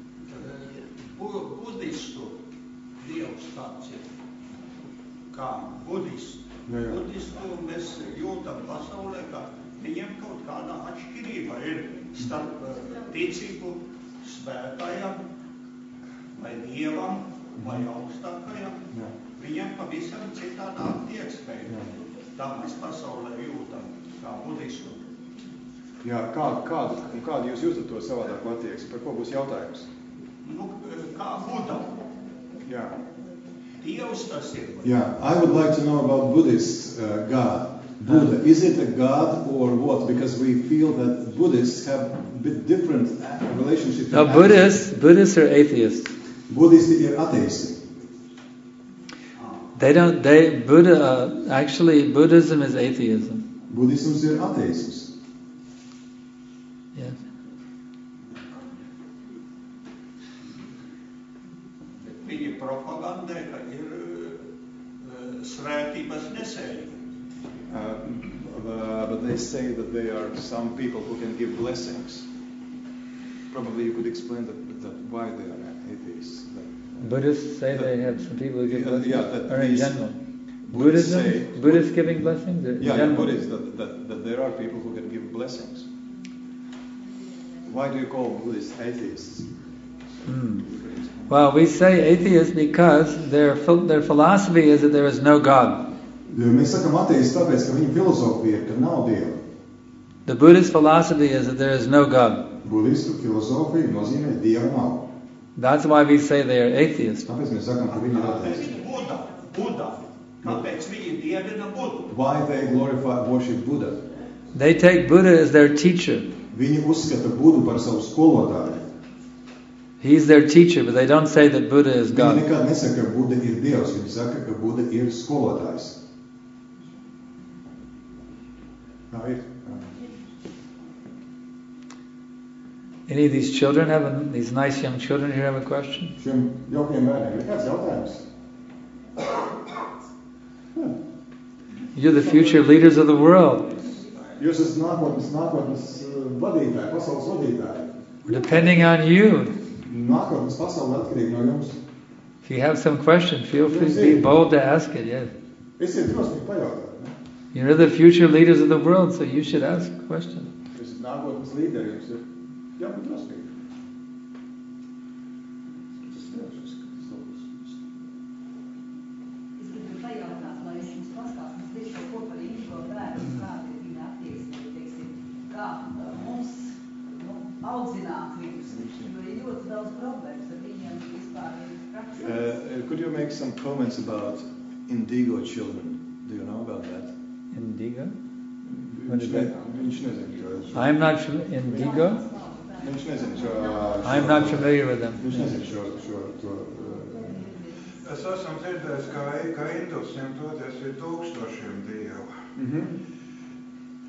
Bu- Budistu dievs tāds ir. Kā budistu. Jā, jā. Budistu mēs jūtam pasaulē, ka viņiem kaut kādā atšķirība ir starp eh, ticību svētajam vai dievam vai augstākajam. Jā. Viņiem pavisam citādā attieksmē. Tā mēs pasaulē jūtam kā budistu. Jā, kādu, kādu, kādu jūs jūtat to savādāku attieksmi? Par ko būs jautājums? Nu, kā Buda. Jā. Dievs tas ir. Yeah, I would like to know about Buddhist uh, God. Buddha, is it a God or what? Because we feel that Buddhists have a bit different relationship. No, Buddhists, Buddhists are atheists. Buddhisti ir ateisti. They don't, they, Buddha, uh, actually Buddhism is atheism. Buddhisms ir ateisms. Yes. Viņi propagandē, ka ir uh, svētības nesēji. Uh, uh, but they say that they are some people who can give blessings. Probably you could explain that, that why they are atheists. That, Buddhists say they have some people who give Yeah, blessings, yeah, that or in these general. Buddhists Buddhism, say- Buddhists giving blessings? Or in yeah, yeah, general? Buddhists, that, that, that there are people who can give blessings. Why do you call Buddhists atheists? Hmm. Well, we say atheists because their phil- their philosophy is that there is no God. Mēs sakam ateisti tāpēc, ka viņa filozofija ir, ka nav Dieva. The Buddhist philosophy is that there is no God. Buddhistu filozofija nozīmē Dieva nav. That's why we say they are atheists. Tāpēc mēs sakam, ka viņi ir Kāpēc ateisti. Buda? Buda. Kāpēc viņi dievina Budu? Why they glorify, worship Buddha? They take Buddha as their teacher. Viņi uzskata Budu par savu skolotāju. He's their teacher, but they don't say that Buddha is Viņi God. nekad nesaka, ka Buda ir Dievs. Viņi saka, ka Buda ir skolotājs. Tā ir. Any of these children have a, these nice young children here have a question? Šiem jaukiem bērniem ir kāds jautājums? You're the future leaders of the world. Jūs esat nākotnes, nākotnes uh, vadītāji, pasaules vadītāji. Depending on you. Nākotnes pasaule atkarīga no jums. If you have some question, feel free to be bold to ask it. Yes. Esiet drosmīgi pajautāt. Ne? You're the future leaders of the world, so you should ask questions. Jūs esat nākotnes līderi, jums ir jābūt drosmīgi. Es gribu pajautāt, lai jūs mums pastāstāt tieši par ko par īsto bērnu, kāda ir viņa attieksme, teiksim, kā uh, mums nu, audzināt viņus, jo ir ļoti daudz problēmas ar viņiem vispār ir praksē. Uh, could you make some comments about indigo children? Do you know about that? Indigo? What Viņš, is ne, that? viņš nezina šo. I'm not fam- Indigo? Viņš nezina šo. šo I'm not familiar with them. Viņš nezina šo, šo, to. Uh, Es esmu dzirdējis, ka, ka indusiem toties ir tūkstošiem dievu. mm-hmm.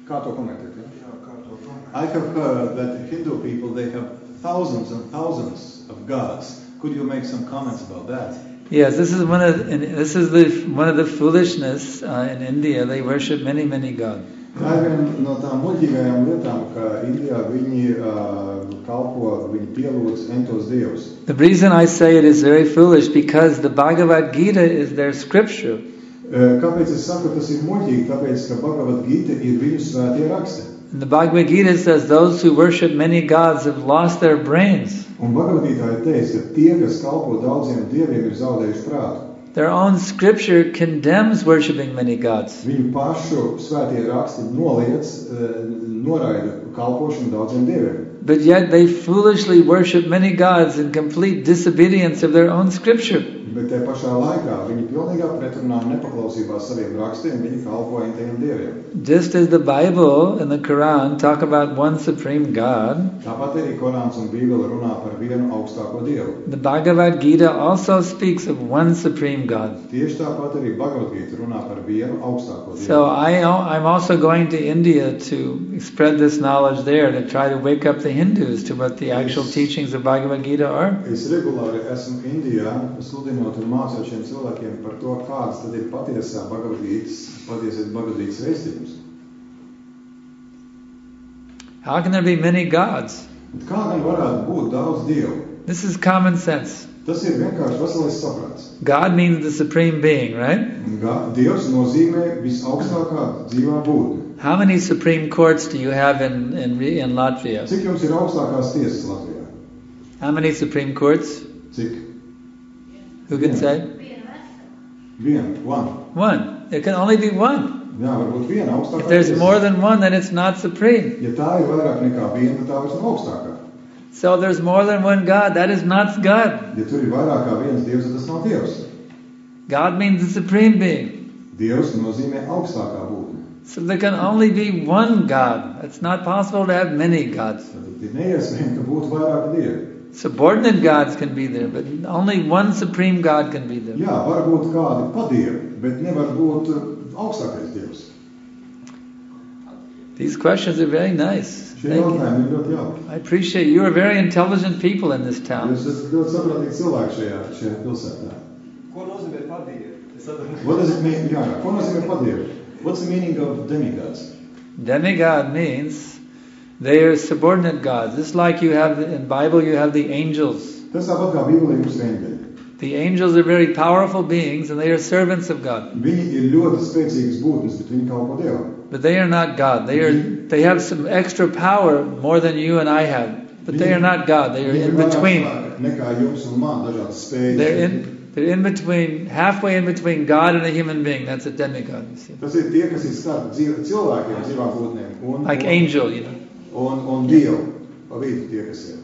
Kā to komentēt? Ja? Jā, kā to komentēt? I have heard that Hindu people, they have thousands and thousands of gods. Could you make some comments about that? Yes, this is one of and this is the one of the foolishness uh, in India. They worship many, many gods. Tā ir viena no tām muļķīgajām lietām, ka Indijā viņi uh, kalpo, viņi pielūdz entos dievus. The reason I say it is very foolish because the Bhagavad Gita is their scripture. Uh, kāpēc es saku, tas ir muļķīgi? Tāpēc, ka Bhagavad Gita ir viņu svētie raksti. And the Bhagavad Gita says those who worship many gods have lost their brains. Un Bhagavad Gita ir teicis, ka tie, kas kalpo daudziem dieviem, ir zaudējuši prātu. Their own scripture condemns worshipping many gods. Viņu pašu svētie raksti noliedz, uh, noraida kalpošanu daudziem dieviem. But yet they foolishly worship many gods in complete disobedience of their own scripture. Bet tajā pašā laikā viņi pilnīgā pretrunā un nepaklausībā saviem rakstiem, viņi kalpo entajiem dieviem. Just as the Bible and the Quran talk about one supreme God, Tāpat arī Korāns un Bībele runā par vienu augstāko dievu. the Bhagavad Gita also speaks of one supreme God. Tieši tāpat arī Bhagavad Gita runā par vienu augstāko dievu. So I, I'm also going to India to spread this knowledge there, to try to wake up the Hindus to what the actual teachings of Bhagavad Gita are. Es regulāri esmu Indijā, sludinot un mācot šiem cilvēkiem par to, kāds tad ir patiesā Bhagavad Gītas, patiesais Bhagavad Gītas vēstījums. How can there be many gods? Bet kā gan varētu būt daudz dievu? This is common sense. Tas ir vienkārši veselais saprāts. God means the supreme being, right? Ga- Dievs nozīmē visaugstākā dzīvā būtne. How many supreme courts do you have in, in, in Latvia? Cik jums ir augstākās tiesas Latvijā? How many supreme courts? Cik? Who can say? Viena, one. One. There can only be one. Jā, varbūt viena augstākā If there's tiesa. more than one, then it's not supreme. Ja tā ir vairāk nekā viena, tad tā vairs nav augstākā. So there's more than one God. That is not God. Ja tur ir vairāk kā viens dievs, tad tas nav dievs. God means the supreme being. Dievs nozīmē augstākā būtne. So there can only be one God. It's not possible to have many gods. Tad ir neiespējami, ka būtu vairāk dievi. Subordinate gods can be there, but only one supreme God can be there. Jā, var būt kādi padievi, bet nevar būt uh, augstākais dievs. These questions are very nice. Šie Thank you. jautājumi ir ļoti jauki. I appreciate you are very intelligent people in this town. Jūs esat ļoti saprātīgi cilvēki šajā, šajā pilsētā. Ko nozīmē padievi? Es saprotu. What does it mean? Jā, ko nozīmē padievi? What's the meaning of demigods? Demigod means they are subordinate gods. Just like you have in Bible, you have the angels. Tas tāpat kā Bībelē mums ir eņģeļi. The angels are very powerful beings and they are servants of God. Viņi ir ļoti spēcīgas būtnes, bet viņi kalpo Dievam. But they are not God. They are they have some extra power more than you and I have. But they are not God. They are Viņi ir in vairāk between. spēki nekā jums un man dažādas spējas. They're in they're in between, halfway in between God and a human being. That's a demigod. You see. Tas ir tie, kas ir starp dzīv, cilvēkiem, dzīvām būtnēm. Un, Like un, angel, you know. Un, un Dievu. Pa vidu tie, kas ir.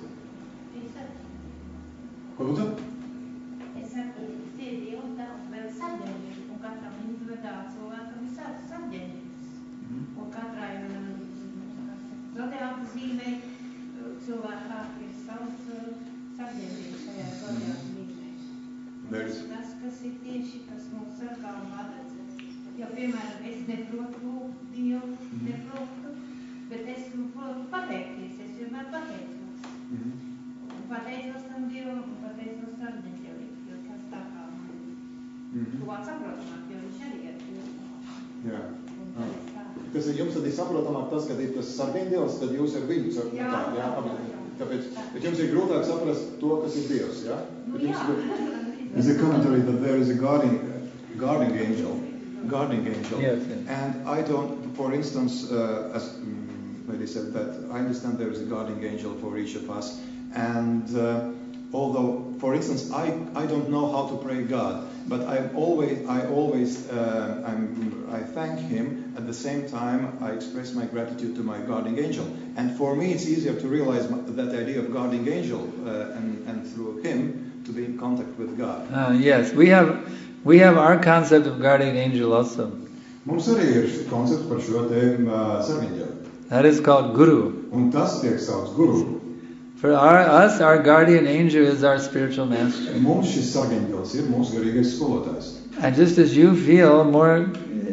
Ko lūdzu? Es saku, tie ir Dieva tēls vēl saģēļus, un katram individuā cilvēkam ir savs saģēļus. Un katrai zodiāka zīmē cilvēkā ir savs saģēļus šajā zodiāka zīmē. There's- Tas, kas ir tieši, kas mūs sargā un vada. Ja, piemēram, es neprotu lūgt Dievu, neprotu, bet es protu pateikties, es vienmēr pateicos. Un pateicos tam Dievam un pateicos sardzēļiem, jo tas tā kā man tuvāk saprotamāk, jo viņš arī ir Dievs. Jā. Un tas tā. Kas ir jums tad ir saprotamāk tas, kad ir tas sargeņdievs, tad jūs ar viņu saprotat. Jā, tā, jā, jā, abi. jā. Tāpēc, bet jums ir grūtāk saprast to, kas ir Dievs, jā? Nu, Bet jums jā. ir- There's a commentary that there is a guarding, guarding angel, guarding angel. Yes, yes. And I don't, for instance, uh, as um, Lady said that, I understand there is a guarding angel for each of us. And uh, although, for instance, I, I don't know how to pray God, but I always, I always, uh, I'm, I thank Him. At the same time, I express my gratitude to my guarding angel. And for me, it's easier to realize my, that idea of guarding angel, uh, and, and through him, to be in contact with God. Uh, yes, we have we have our concept of guardian angel also. Mums arī ir koncepts par šo te uh, sargeņģeli. That is called Guru. Un tas tiek saukts guru. For our, us, our guardian angel is our spiritual master. Mums šis sargeņģelis ir mūsu garīgais skolotājs. And just as you feel more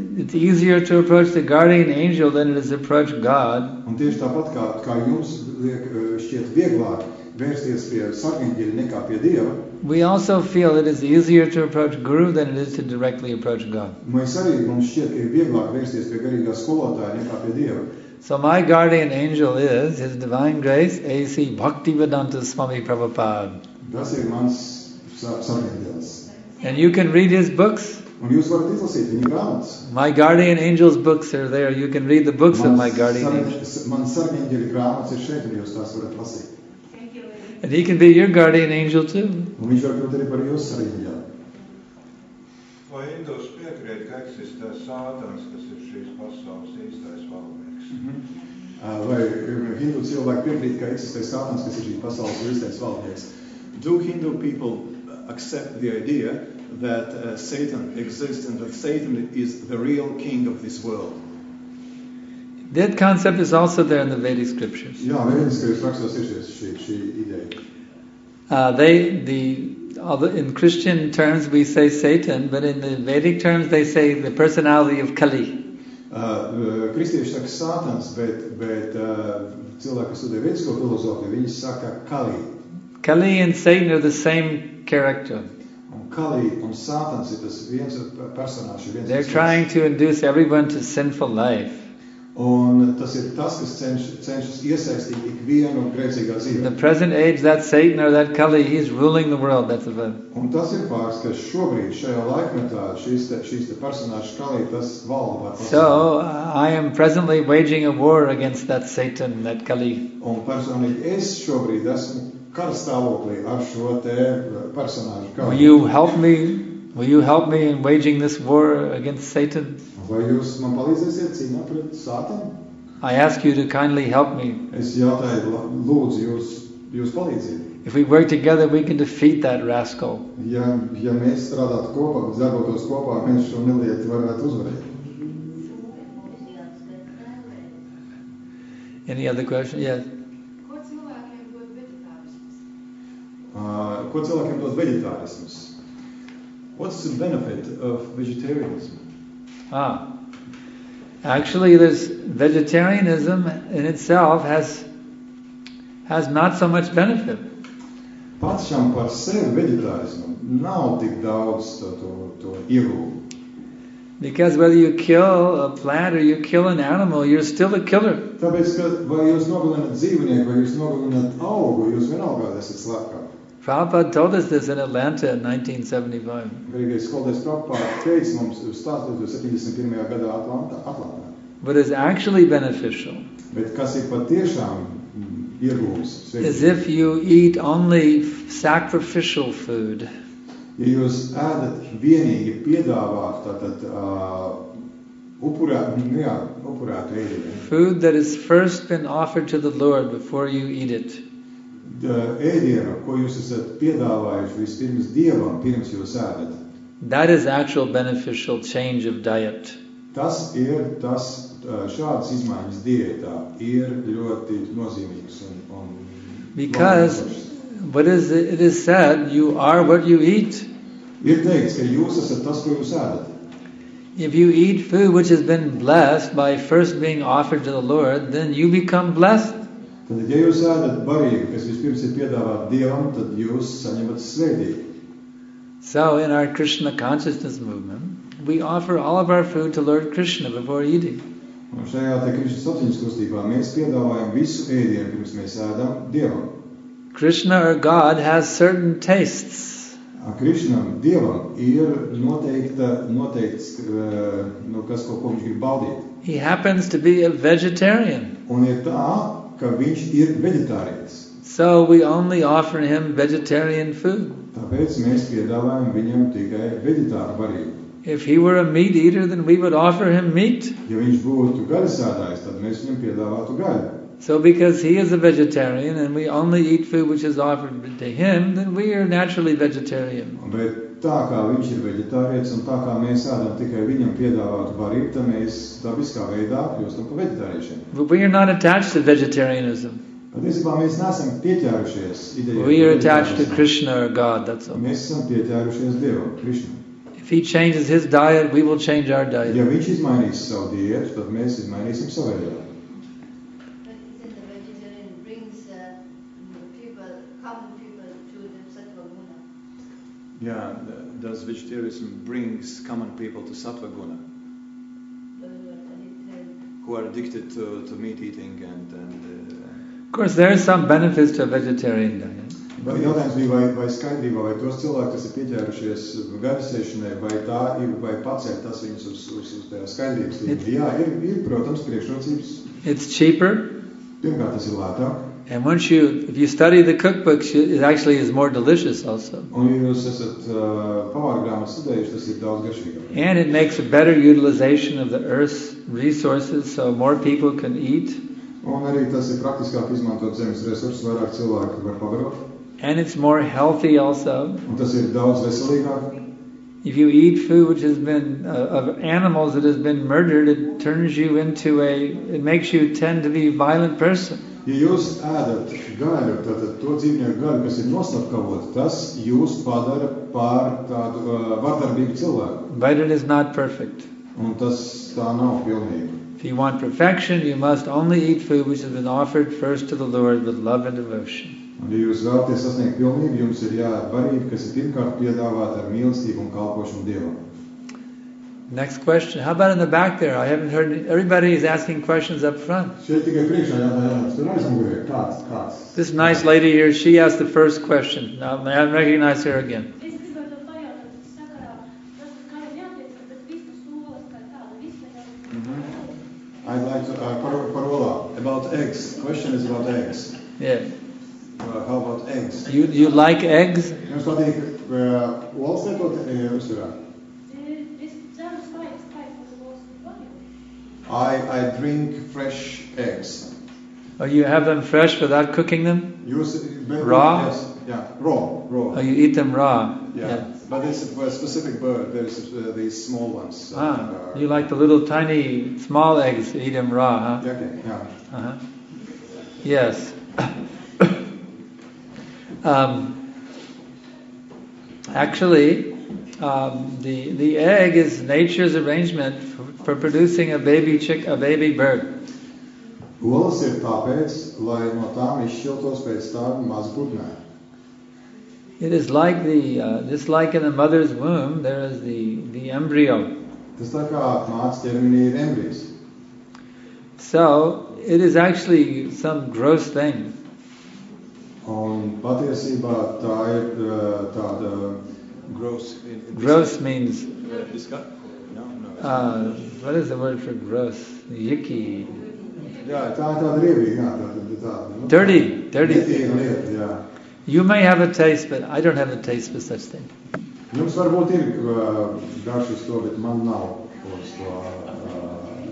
it's easier to approach the guardian angel than it is to approach God. Un tieši tāpat kā, kā jums liek, šķiet vieglāk vērsties pie sargeņģeļa nekā pie Dieva, we also feel it is easier to approach Guru than it is to directly approach God. mēs arī mums šķiet, ka ir vieglāk vērsties pie garīgā skolotāja nekā pie Dieva. So my guardian angel is His Divine Grace, A C Bhaktivedanta Swami Prabhupada. Tas ir mans sargeņģelis. And you can read his books. Un jūs varat izlasīt viņa grāmatas. My guardian angel's books are there. You can read the books of my guardian angel. Man sargeņģeļa grāmatas ir šeit, un jūs tās varat lasīt. And he can be your guardian angel too. Un viņš var kļūt arī par jūsu sargeņģeli. Vai Indus piekrīt, ka eksistē Sātans, kas ir šīs pasaules īstais valdnieks? Mm-hmm. Vai hindu cilvēki piekrīt, ka eksistē Sātans, kas ir šīs pasaules īstais valdnieks? Do Hindu people accept the idea that uh, Satan exists and that Satan is the real king of this world? That concept is also there in the Vedic scriptures. Jā, Vēdiskajos rakstos ir šī, šī ideja. Uh, they, the, although in Christian terms we say Satan, but in the Vedic terms they say the personality of Kali. Uh, kristieši saka Sātans, bet, bet uh, cilvēki, kas studē vēdisko filozofiju, viņi saka Kali. Kali and Satan are the same character. Un Kali un Sātans ir tas viens personāžs. Viens They're trying to induce everyone to sinful life. Un tas ir tas, kas cenš, cenšas iesaistīt ikvienu grēcīgā dzīvē. In the present age, that Satan or that Kali, he's ruling the world. That's a fact. Un tas ir fakts, ka šobrīd šajā laikmetā šīs te, šīs te personāžs Kali, tas valda pār pasauli. So uh, I am presently waging a war against that Satan, that Kali. Un personīgi es šobrīd esmu kara stāvoklī ar šo te personāžu Kali. Will you help me? Will you help me in waging this war against Satan? Vai jūs man palīdzēsiet cīņā pret Sātanu? I ask you to kindly help me. Es jautāju, lūdzu jūs, jūs palīdzību. If we work together, we can defeat that rascal. Ja, ja mēs strādātu kopā, darbotos kopā, mēs šo nelieti varētu uzvarēt. Any other question? Yes. Ko cilvēkiem dod veģetārisms? Uh, ko cilvēkiem dod veģetārisms? What's the benefit of vegetarianism? Ah, actually, this vegetarianism in itself has has not so much benefit. Pašam par sevi veģetārismam nav tik daudz to, to, to iegūmu. Because whether you kill a plant or you kill an animal, you're still a killer. Tāpēc, ka vai jūs nogalināt dzīvnieku, vai jūs nogalināt augu, jūs vienalga esat slepkā. Prabhupada told us this in Atlanta in nineteen seventy-five. Garīgais skolotājs Prabhupada teica mums stāstot septiņdesmit pirmajā gadā Atlantā. Atlantā. What is actually beneficial Bet kas ir patiešām iegūms? is if you eat only sacrificial food. Ja jūs ēdat vienīgi piedāvāt tātad uh, upurēt, nu jā, upurētu ēdienu. Food that has first been offered to the Lord before you eat it. Ēdienu, ko jūs esat piedāvājuši vispirms Dievam, pirms jūs ēdat. That is actual beneficial change of diet. Tas ir tas, šādas izmaiņas diētā ir ļoti nozīmīgs un, un Because what is it, it is said, you are what you eat. Ir teikts, ka jūs esat tas, ko jūs ēdat. If you eat food which has been blessed by first being offered to the Lord, then you become blessed. Tad, ja jūs ēdat barību, kas vispirms ir piedāvāt Dievam, tad jūs saņemat svētību. So in our Krishna consciousness movement, we offer all of our food to Lord Krishna before eating. Un šajā te Krišnas apziņas kustībā mēs piedāvājam visu ēdienu, pirms mēs ēdam Dievam. Krishna or God has certain tastes. Krišnam, Dievam, ir noteikta, noteikts, nu, kas, ko, ko viņš grib baudīt. He happens to be a vegetarian. Un ir tā, ka viņš ir veģetārietis. So we only offer him vegetarian food. Tāpēc mēs piedāvājam viņam tikai veģetāru barību. If he were a meat eater, then we would offer him meat. Ja viņš būtu gaļasēdājs, tad mēs viņam piedāvātu gaļu. So because he is a vegetarian and we only eat food which is offered to him, then we are naturally vegetarian. Bet tā kā viņš ir veģetārietis un tā kā mēs ēdam tikai viņam piedāvātu barību, tad mēs dabiskā veidā kļūstam par veģetāriešiem. But we are not attached to vegetarianism. Patiesībā mēs neesam pieķērušies idejai. We are attached to Krishna or God, that's all. Mēs esam pieķērušies Dievam, Krišnam. If he changes his diet, we will change our diet. Ja viņš izmainīs savu diētu, tad mēs izmainīsim savējo. But isn't the vegetarian brings uh, people, common people to the sattva guna? Yeah, does vegetarianism brings common people to sattva guna, Uh, and who are addicted to, to meat eating and... and uh, Of course, there are some benefits to a vegetarian diet. Vai jautājums bija, vai, vai skaidrībā, vai tos cilvēki, kas ir pieķērušies garsēšanai, vai tā ir, vai paceļ tas viņus uz, uz, uz tajā skaidrības līmenī? Jā, ir, ir, protams, priekšrocības. It's cheaper. Pirmkārt, tas ir lētāk. And once you, if you study the cookbooks, you, it actually is more delicious also. Un, ja jūs esat uh, pavāru grāmatu studējuši, tas ir daudz garšīgāk. And it makes a better utilization of the earth's resources, so more people can eat. Un arī tas ir praktiskāk izmantot zemes resursus, vairāk cilvēku var pavarot. And it's more healthy also. Un tas ir daudz veselīgāk. If you eat food which has been uh, of animals that has been murdered, it turns you into a, it makes you tend to be a violent person. Ja jūs ēdat gaļu, tad to dzīvnieku gaļu, kas ir noslapkavota, tas jūs padara par tādu uh, vardarbīgu cilvēku. But it is not perfect. Un tas tā nav pilnīgi. If you want perfection, you must only eat food which has been offered first to the Lord with love and devotion. Un, ja jūs vēlaties sasniegt pilnību, jums ir jāēd barība, kas ir pirmkārt piedāvāta ar mīlestību un kalpošanu Dievam. Next question. How about in the back there? I haven't heard. Everybody is asking questions up front. Šeit tikai priekšā jātājums, tur aizmugurē. Kāds, kāds? This nice lady here, she asked the first question. Now I haven't recognized her again. Es gribētu pajautāt sakarā, tas, kā ir jātiecas pēc visas olas, kā tāda, visa jau... I'd like to, uh, par- parola, about eggs. Question is about eggs. Yeah. Uh, how about eggs? You you like eggs? Jums patīk uh, olas lietot uh, uzturā? Es dzeru svaigas, svaigas olas vajag. I, I drink fresh eggs. Oh, you have them fresh without cooking them? Jūs, bet, Raw? Yes, yeah, raw, raw. Oh, you eat them raw? Yeah. But it's a, a specific bird. There is uh, these small ones. Ah, uh, you like the little tiny small eggs, eat them raw, huh? Yeah, okay, yeah. Uh-huh. Yes. um, actually, um, the the egg is nature's arrangement for, for producing a baby chick, a baby bird. Olas ir tāpēc, lai no tām izšķiltos pēc tam maz putnē. It is like the, uh, just like in the mother's womb, there is the, the embryo. Tas tā kā mātes ķermenī ir embrijs. So, it is actually some gross thing. Un patiesībā tā ir uh, tāda gross. In, in Gross means, Uh, discuss? No, no. uh, what is the word for gross? Yicky. Jā, tā ir tāda riebīga, jā, tāda, tāda. Nu, Dirty, dirty. Netīra lieta, jā. You may have a taste, but I don't have a taste for such thing. Jums varbūt ir uh, garš uz to, bet man nav uz to. Uh,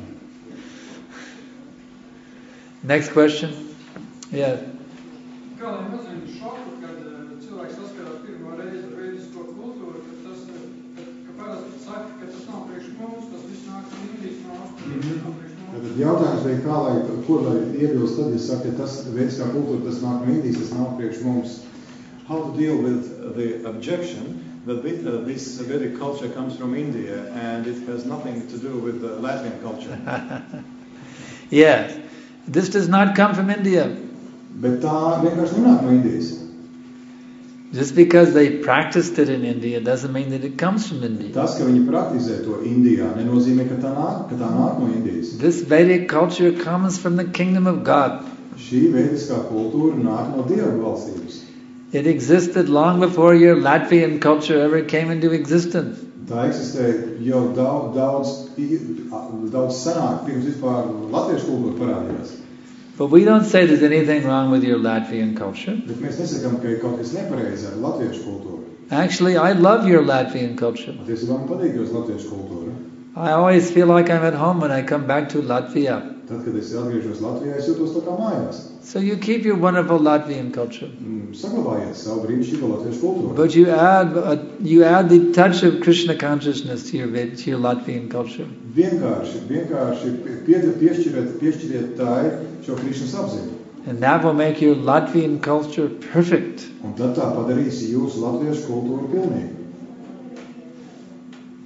Next question. Yeah. Kā lai mazliet šoku, kad cilvēks saskarās pirmo reizi ar veidisko kultūru, ka tas, ka parasti saka, ka tas nav priekš mums, tas viss nāk no Indijas, no Austrijas, tas nav priekš mums. Tad jautājums bija, kā lai, ko lai iebilst tad, ja saka, ka tas veidiskā kultūra, tas nāk no Indijas, tas nav priekš mums. How to deal with the objection that uh, this Vedic culture comes from India and it has nothing to do with the Latvian culture. Yes. This does not come from India. Bet tā vienkārši nenāk no Indijas. Just because they practiced it in India doesn't mean that it comes from India. Tas, ka viņi praktizē to Indijā, nenozīmē, ka tā nāk, ka tā nāk no Indijas. This Vedic culture comes from the kingdom of God. Šī veidiskā kultūra nāk no Dieva valstības. It existed long before your Latvian culture ever came into existence. Tā eksistē jau daudz, daudz, daudz senāk, pirms vispār latviešu kultūra parādījās. But we don't say there's anything wrong with your Latvian culture. Bet mēs nesakām, ka ir kaut kas nepareizi ar latviešu kultūru. Actually, I love your Latvian culture. Patiesībā man patīk jūs latviešu kultūra. I always feel like I'm at home when I come back to Latvia. Tad, kad es atgriežos Latvijā, es jūtos tā kā mājās. So you keep your wonderful Latvian culture. Mm, saglabājiet savu brīnišķīgo latviešu kultūru. But you add uh, you add the touch of Krishna consciousness to your to your Latvian culture. Vienkārši, vienkārši pie, piešķiriet, piešķiriet tai šo Krishnas apziņu. And that will make your Latvian culture perfect. Un tad tā padarīs jūsu latviešu kultūru pilnīgu.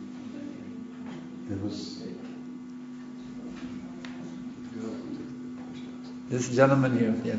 This gentleman here, yeah.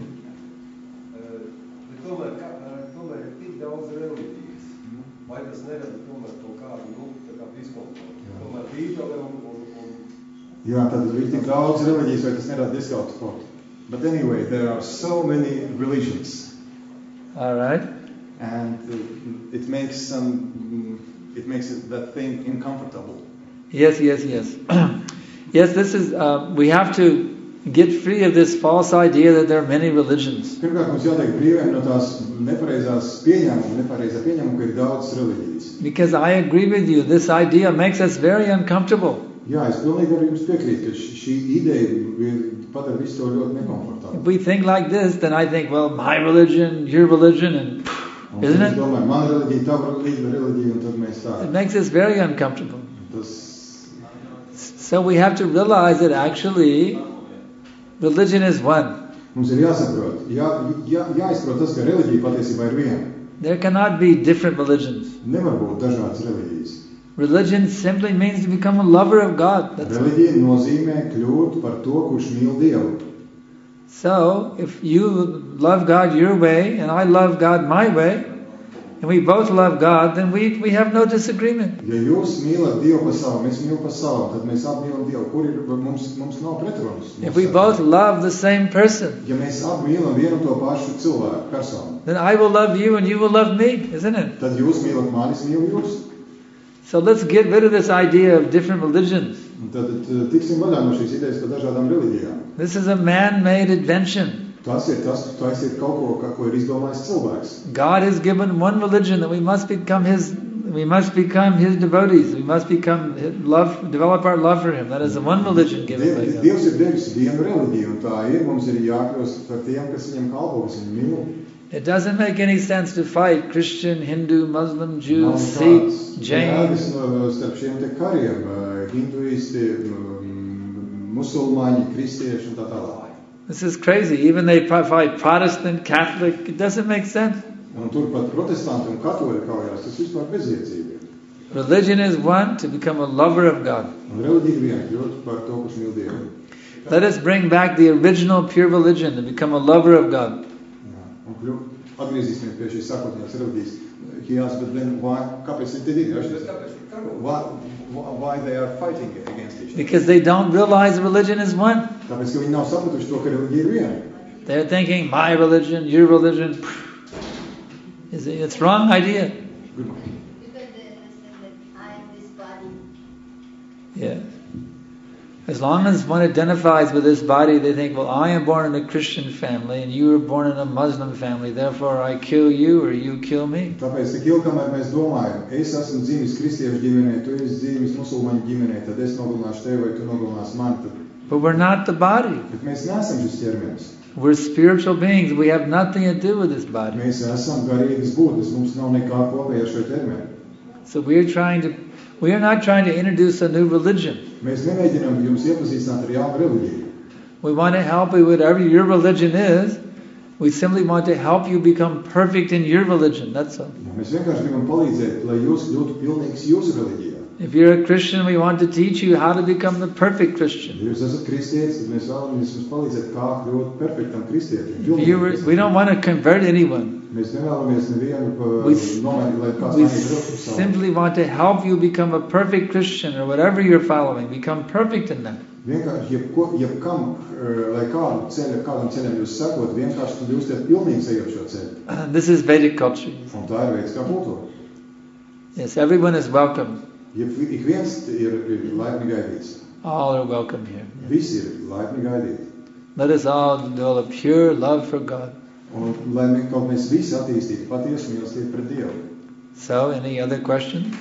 Bet tomēr, kā, tomēr ir tik daudz reliģijas. Vai tas nerada tomēr to kādu, nu, tā kā diskomfortu? Tomēr Bībele un, un, un... Jā, tad ir tik daudz reliģijas, vai tas nerada diskomfortu. But anyway, there are so many religions. All right. And uh, it makes some, it makes it, that thing uncomfortable. Yes, yes, yes. Yes, this is, uh, we have to get free of this false idea that there are many religions. Pirmkārt, mums jātiek brīviem no tās nepareizās pieņēmuma, nepareizā pieņēmuma, ka ir daudz reliģijas. Because I agree with you, this idea makes us very uncomfortable. Jā, es pilnīgi ar jums piekrītu, ka šī ideja padara visu to ļoti nekomfortābu. If we think like this, then I think, well, my religion, your religion, and Un isn't es it? domāju, mana reliģija, tava reliģija, un tad mēs tā. It makes us very uncomfortable. Tas, So we have to realize that actually religion is one. mums ir jāsaprot, jā, jā, jāizprot tas, ka reliģija patiesībā ir viena. There cannot be different religions. Nevar būt dažādas reliģijas. Religion simply means to become a lover of God. That's all. Reliģija nozīmē kļūt par to, kurš mīl Dievu. So, if you love God your way and I love God my way, and we both love God, then we, we have no disagreement. Ja jūs mīlat Dievu pa savu, mēs mīlam pa savu, tad mēs abi mīlam Dievu. Kur ir, mums, mums nav pretrunas. If we both love the same person, Ja mēs abi mīlam vienu to pašu cilvēku, personu, then I will love you and you will love me, isn't it? tad jūs mīlat mani, es mīlu jūs. So let's get rid of this idea of different religions. Un tad tad tiksim vaļā no šīs idejas par dažādām reliģijām. This is a man-made invention. Tas ir tas, tas ir kaut ko, ka, ko ir izdomājis cilvēks. God has given one religion that we must become His. We must become His devotees. We must become love, develop our love for Him. That is the one religion given by Diev, God. Dievs ir devis vienu reliģiju, un tā ir, mums ir jākļūst par tiem, kas viņam kalpo, kas viņu mīl. It doesn't make any sense to fight Christian, Hindu, Muslim, Jew, Nav Sikh, nekāds Jain. jēgas no starp šiem te kariem, eh, hinduisti, mm, musulmaņi, kristieši un tā tālāk. This is crazy. Even they fight Protestant, Catholic. It doesn't make sense. Un turpat protestanti un katoļi kaujās, tas vispār bezjēdzīgi. Religion is one to become a lover of God. Un reliģija vien kļūt par to, kurš mīl Dievu. Let us bring back the original pure religion to become a lover of God. Jā. Un kļūt, atgriezīsimies pie šīs sākotnējās reliģijas. He asked, but then why, kāpēc viņi te ir? Why, why they are fighting against each other? Because they don't realize religion is one. Tāpēc, ka viņi nav sapratuši to, ka reliģija ir viena. They're thinking, my religion, your religion. It's it's wrong idea. Good morning. Because they understand that I am this body. Yeah. As long as one identifies with this body, they think, well, I am born in a Christian family and you were born in a Muslim family, therefore I kill you or you kill me. Tāpēc, tik ilgi, kamēr mēs domājam, es esmu dzimis kristiešu ģimenē, tu esi dzimis musulmaņu ģimenē, tad es nogalināšu tevi vai tu nogalināsi mani. Tad... But we're not the body. Bet mēs neesam šis ķermenis. We're spiritual beings. We have nothing to do with this body. Mēs esam garīgas būtnes, mums nav nekā kopēja ar šo ķermeni. So we're trying to, we are not trying to introduce a new religion. Mēs nemēģinām jums iepazīstināt ar jaunu reliģiju. We want to help you, whatever your religion is, we simply want to help you become perfect in your religion, that's all. Ja, mēs vienkārši gribam palīdzēt, lai jūs kļūtu pilnīgs jūsu reliģijā. If you're a Christian, we want to teach you how to become the perfect Christian. Ja jūs esat kristietis, tad mēs vēlamies jums palīdzēt, kā kļūt perfektam kristietim. If you were, we don't want to convert anyone. Mēs nevēlamies nevienu pa We, nomainīt, lai kāds we mainītu drusku savu. simply want to help you become a perfect Christian or whatever you're following. Become perfect in that. Vienkārši, jebko, jebkam, lai kādu ceļu, kādam ceļam jūs sekot, vienkārši tad jūs tiek pilnīgi ejot šo ceļu. This is Vedic culture. Un tā ir veids, kā kultūra. Yes, everyone is welcome. Ja ik viens ir, ir laipni gaidīts. All are welcome here. Visi ir laipni gaidīti. Let us all develop pure love for God. Un lai mēs, kaut mēs visi attīstītu patiesu mīlestību pret Dievu. So, any other question?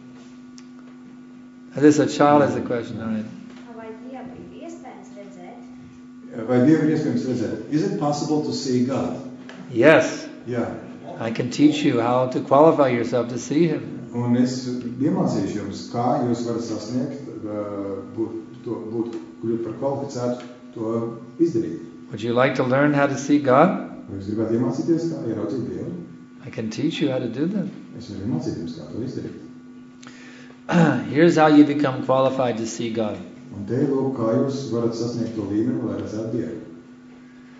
This a child has a question, all right. Vai Dievu ir iespējams redzēt? Vai Dievu ir iespējams redzēt? Is it possible to see God? Yes. Jā. I can teach you how to qualify yourself to see Him. Un es iemācīšu jums, kā jūs varat sasniegt, būt, to, būt, kļūt par kvalificētu to izdarīt. Would you like to learn how to see God? Vai jūs gribētu iemācīties, kā ieraudzīt Dievu? I can teach you how to do that. Es varu iemācīt jums, kā to izdarīt. Here's how you become qualified to see God. Un te lūk, kā jūs varat sasniegt to līmeni, lai redzētu Dievu.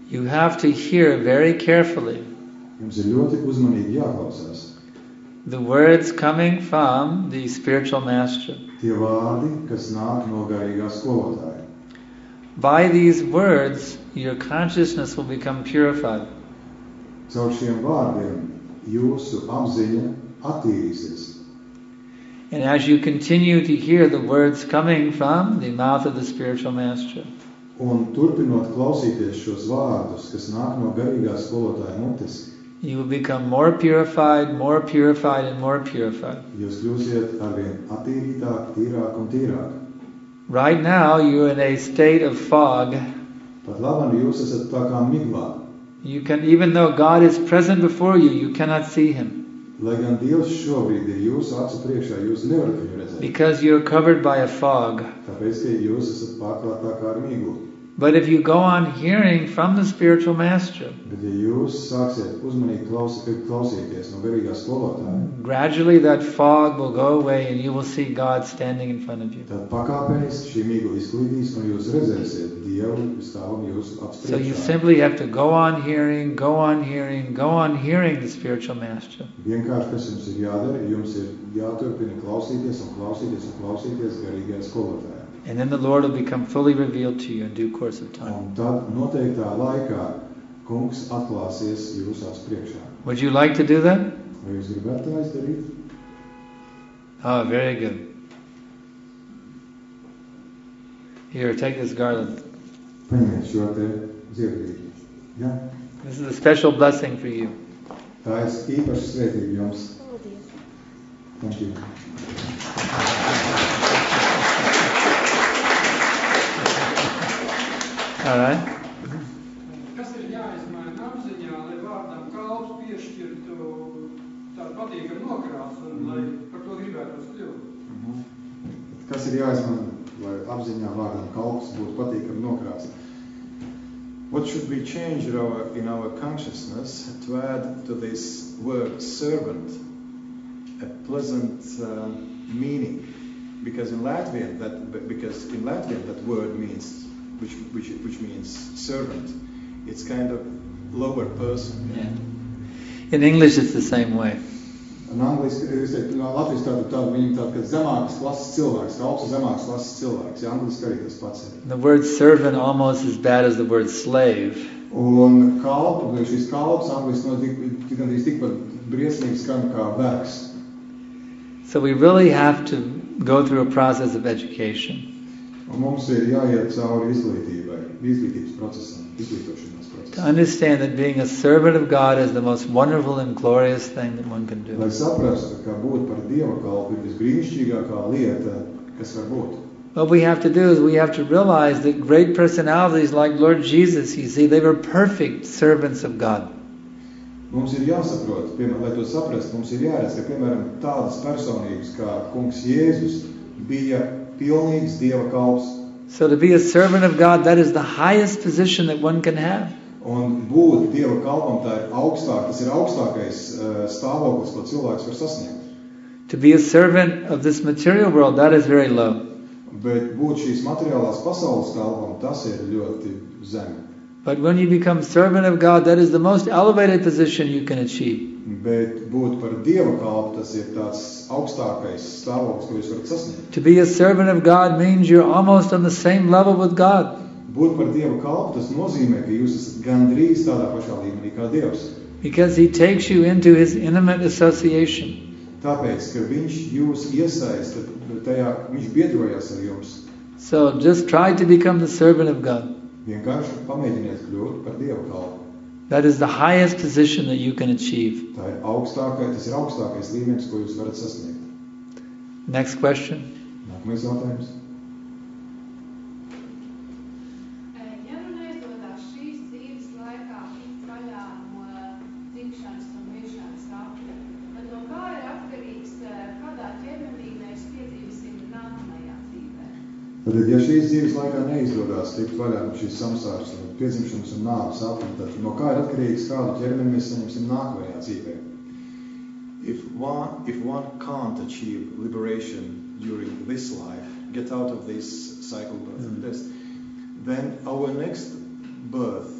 You have to hear very carefully Jums ir ļoti uzmanīgi jāklausās. the words coming from the spiritual master. Tie vārdi, kas nāk no garīgā skolotāja. By these words, your consciousness will become purified. Caur šiem vārdiem jūsu apziņa attīrīsies. And as you continue to hear the words coming from the mouth of the spiritual master, Un turpinot klausīties šos vārdus, kas nāk no garīgā skolotāja mutes, you will become more purified, more purified, and more purified. jūs kļūsiet arvien attīrītāk, tīrāk un tīrāk. Right now, you're in a state of fog. Pat labam jūs esat tā kā miglā. You can, even though God is present before you, you cannot see Him Lai gan Dievs šobrīd ir jūsu acu priekšā, jūs nevarat viņu redzēt. because you're covered by a fog. Tāpēc, ka jūs esat pārklāt tā kā ar miglu. But if you go on hearing from the spiritual master, Bet ja jūs sāksiet uzmanīgi klausī, klausīties no garīgā skolotāja, gradually that fog will go away and you will see God standing in front of you. tad pakāpeniski šī migla izklīdīs un jūs redzēsiet Dievu stāvam jūsu acu So you priekšā. simply have to go on hearing, go on hearing, go on hearing the spiritual master. Vienkārši, kas jums ir jādara, jums ir jāturpina klausīties un klausīties un klausīties garīgajā skolotājā. And then the Lord will become fully revealed to you in due course of time. Un tad noteiktā laikā kungs atklāsies jūsu acu priekšā. Would you like to do that? Vai jūs gribētu tā izdarīt? Oh, very good. Here, take this garland. Paņemiet šo te ziedrīti. Ja? This is a special blessing for you. Tā ir īpaša svētība jums. Thank you. All right? Kas ir jāizmaina apziņā, lai vārdam kalps piešķirtu tādu patīkamu nokrāsu un lai par to gribētos kļūt? Kas ir jāizmanto, lai apziņā vārdam kalps būtu patīkami nokrāsts? What should we change in our, in our consciousness to add to this word servant a pleasant uh, meaning? Because in Latvian that because in Latvian that word means which which which means servant. It's kind of lower person. Yeah. In English, it's the same way. Un angliski, es teiktu, no Latvijas tādu, tādu viņam tādu, ka zemākas klases cilvēks, kalps zemākas klases cilvēks. Ja, angliski arī tas pats ir. The word servant almost as bad as the word slave. Un kalpu, šis kalps angliski no tik, tik, tik, tikpat briesmīgi skan kā vergs. So we really have to go through a process of education. Un mums ir jāiet cauri izglītībai, izglītības procesam, izglītošanās procesam. To understand that being a servant of God is the most wonderful and glorious thing that one can do. Lai saprastu, ka būt par Dieva kalpu ir visbrīnišķīgākā lieta, kas var būt. What we have to do is we have to realize that great personalities like Lord Jesus, you see, they were perfect servants of God. Mums ir jāsaprot, piemēram, lai to saprast, mums ir jāredz, ka, piemēram, tādas personības kā kungs Jēzus bija pilnīgs Dieva kalps. So to be a servant of God, that is the highest position that one can have. Un būt Dieva kalpam, tā ir augstāk, tas ir augstākais uh, stāvoklis, ko cilvēks var sasniegt. To be a servant of this material world, that is very low. Bet būt šīs materiālās pasaules kalpam, tas ir ļoti zemi. But when you become servant of God, that is the most elevated position you can achieve. Bet būt par Dieva kalpu, tas ir tāds augstākais stāvoklis, ko jūs varat sasniegt. To be a servant of God means you're almost on the same level with God. Būt par Dieva kalpu, tas nozīmē, ka jūs esat gandrīz tādā pašā līmenī kā Dievs. Because He takes you into His intimate association. Tāpēc, ka viņš jūs iesaista tajā, viņš biedrojas ar jums. So just try to become the servant of God. Vienkārši pamēģiniet kļūt par Dieva kalpu. That is the highest position that you can achieve. Tā ir augstākais, tas ir augstākais līmenis, ko jūs varat sasniegt. Next question. Nākamais jautājums. Ja nu neizdodas šīs dzīves laikā tikt vaļā no dzimšanas un miršanas apļa, tad no kā ir atkarīgs, kādā ķermenī mēs piedzīvosim nākamajā dzīvē? Tad, ja šīs dzīves laikā neizdodas tikt vaļā no šīs samsāras, piedzimšanas un nāves apļa, tad no kā ir atkarīgs, kādu ķermeni mēs saņemsim nākamajā dzīvē? If one, if one can't achieve liberation during this life, get out of this cycle birth and death, then our next birth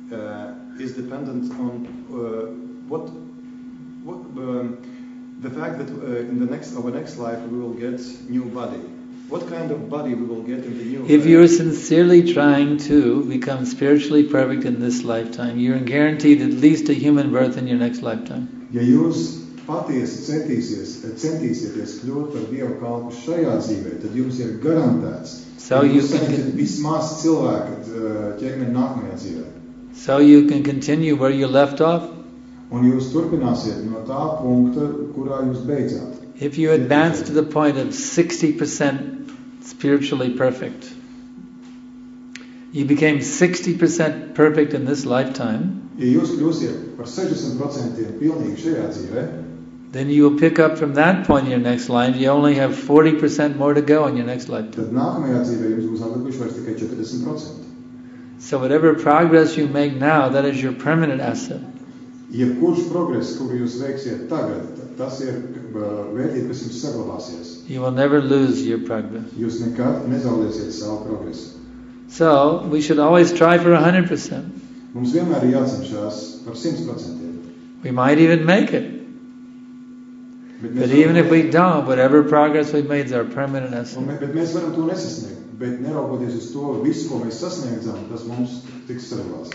uh, is dependent on uh, what, what um, the fact that uh, in the next our next life we will get new body. What kind of body we will get in the new If life? you're sincerely trying to become spiritually perfect in this lifetime, you're guaranteed at least a human birth in your next lifetime. Ja jūs patiesi centīsies, centīsieties kļūt par Dievu kalpu šajā dzīvē, tad jums ir garantēts, So ka you jūs can- saņemsiet vismaz cilvēka uh, ķermeni nākamajā dzīvē. So you can continue where you left off. Un jūs turpināsiet no tā punkta, kurā jūs beidzāt. If you advance to the point of sixty percent spiritually perfect, you became sixty percent perfect in this lifetime, Ja jūs kļūsiet par sešdesmit procentiem pilnīgi šajā dzīvē, then you will pick up from that point in your next life. You only have forty percent more to go in your next lifetime. tad nākamajā dzīvē jums būs atlikuši vairs tikai četrdesmit procenti. So whatever progress you make now, that is your permanent asset. Jebkurš progress, kuru jūs veiksiet tagad, tas ir uh, vērtība, kas jums saglabāsies. You will never lose your progress. Jūs nekad nezaudēsiet savu progresu. So we should always try for one hundred percent. Mums vienmēr ir jācenšas par simt procentiem. We might even make it. Bet But mēs, even if varam, we don't, whatever progress we made is our permanent un asset. mē- bet mēs varam to nesasniegt. Bet neraugoties uz to, visu, ko mēs sasniegzam, tas mums tiks saglabāts.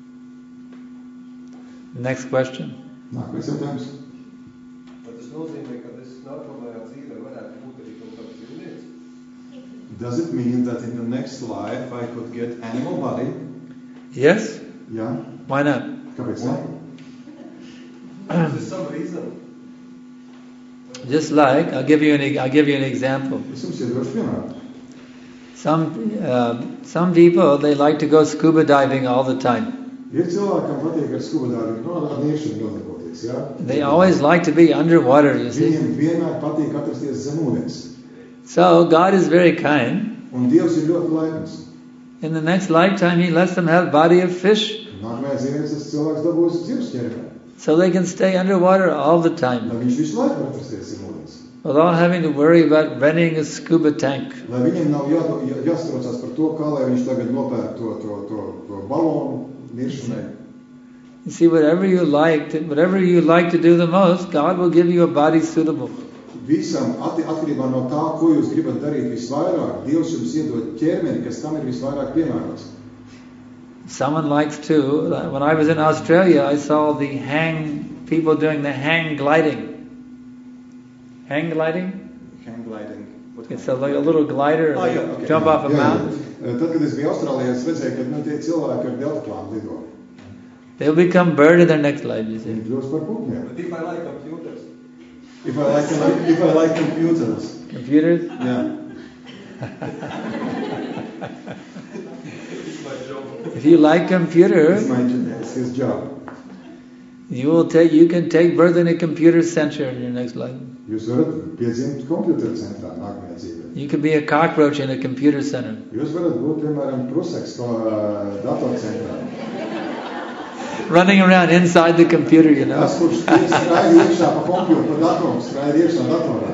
Next question. Nākamais jautājums. Vai tas nozīmē, ka es nākamajā dzīvē varētu būt arī kaut kāds dzīvnieks? Does it mean that in the next life I could get animal body? Yes? Jā. Why not? Kāpēc ne? There's some reason. Just like, I'll give you an, I'll give you an example. Es jums iedošu piemēru. Some, uh, some people, they like to go scuba diving all the time. Ir cilvēkam patīk ar skubadāru, no ar niešanu nodarboties, jā? They always like to be underwater, you see. Viņiem vienmēr patīk atrasties zem ūdens. So God is very kind. Un Dievs ir ļoti laipns. In the next lifetime, He lets them have body of fish, Nākamajā dzīvē tas cilvēks dabūs zivs ķermeni, so they can stay underwater all the time, lai viņš visu laiku var atrasties zem ūdens. without having to worry about renting a scuba tank. Lai viņiem nav jādo, jā, jāstraucās par to, kā lai viņš tagad nopērk to, to, to, to balonu niršanai. You see, whatever you like, to, whatever you like to do the most, God will give you a body suitable. Visam atti, atkarībā no tā, ko jūs gribat darīt visvairāk, Dievs jums iedod ķermeni, kas tam ir visvairāk piemērots. Someone likes to. When I was in Australia, I saw the hang people doing the hang gliding. Hang gliding? Hang gliding. What It's a, like a little glider. Ah, They jā, okay. jump jā, off a jā, mountain. jā. Tad, kad es biju Austrālijā, es redzēju, ka nu, tie cilvēki ar deltaplānu lido. They'll become bird in their next life, you see. Viņi kļūst par putniem. But if I like computers, If I like, if I like computers. Computers? Yeah. it's my job. If you like computer, It's, my, it's his job. you will take. You can take birth in a computer center in your next life. Jūs varat piedzimt kompjuteru centrā nākamajā dzīvē. You could be a cockroach in a computer center. Jūs varat būt, piemēram, pruseks to uh, datorcentrā. Running around inside the computer, you know. Tas, kurš skraida iekšā pa kompjuteru, pa datoru, skraida iekšā datorā.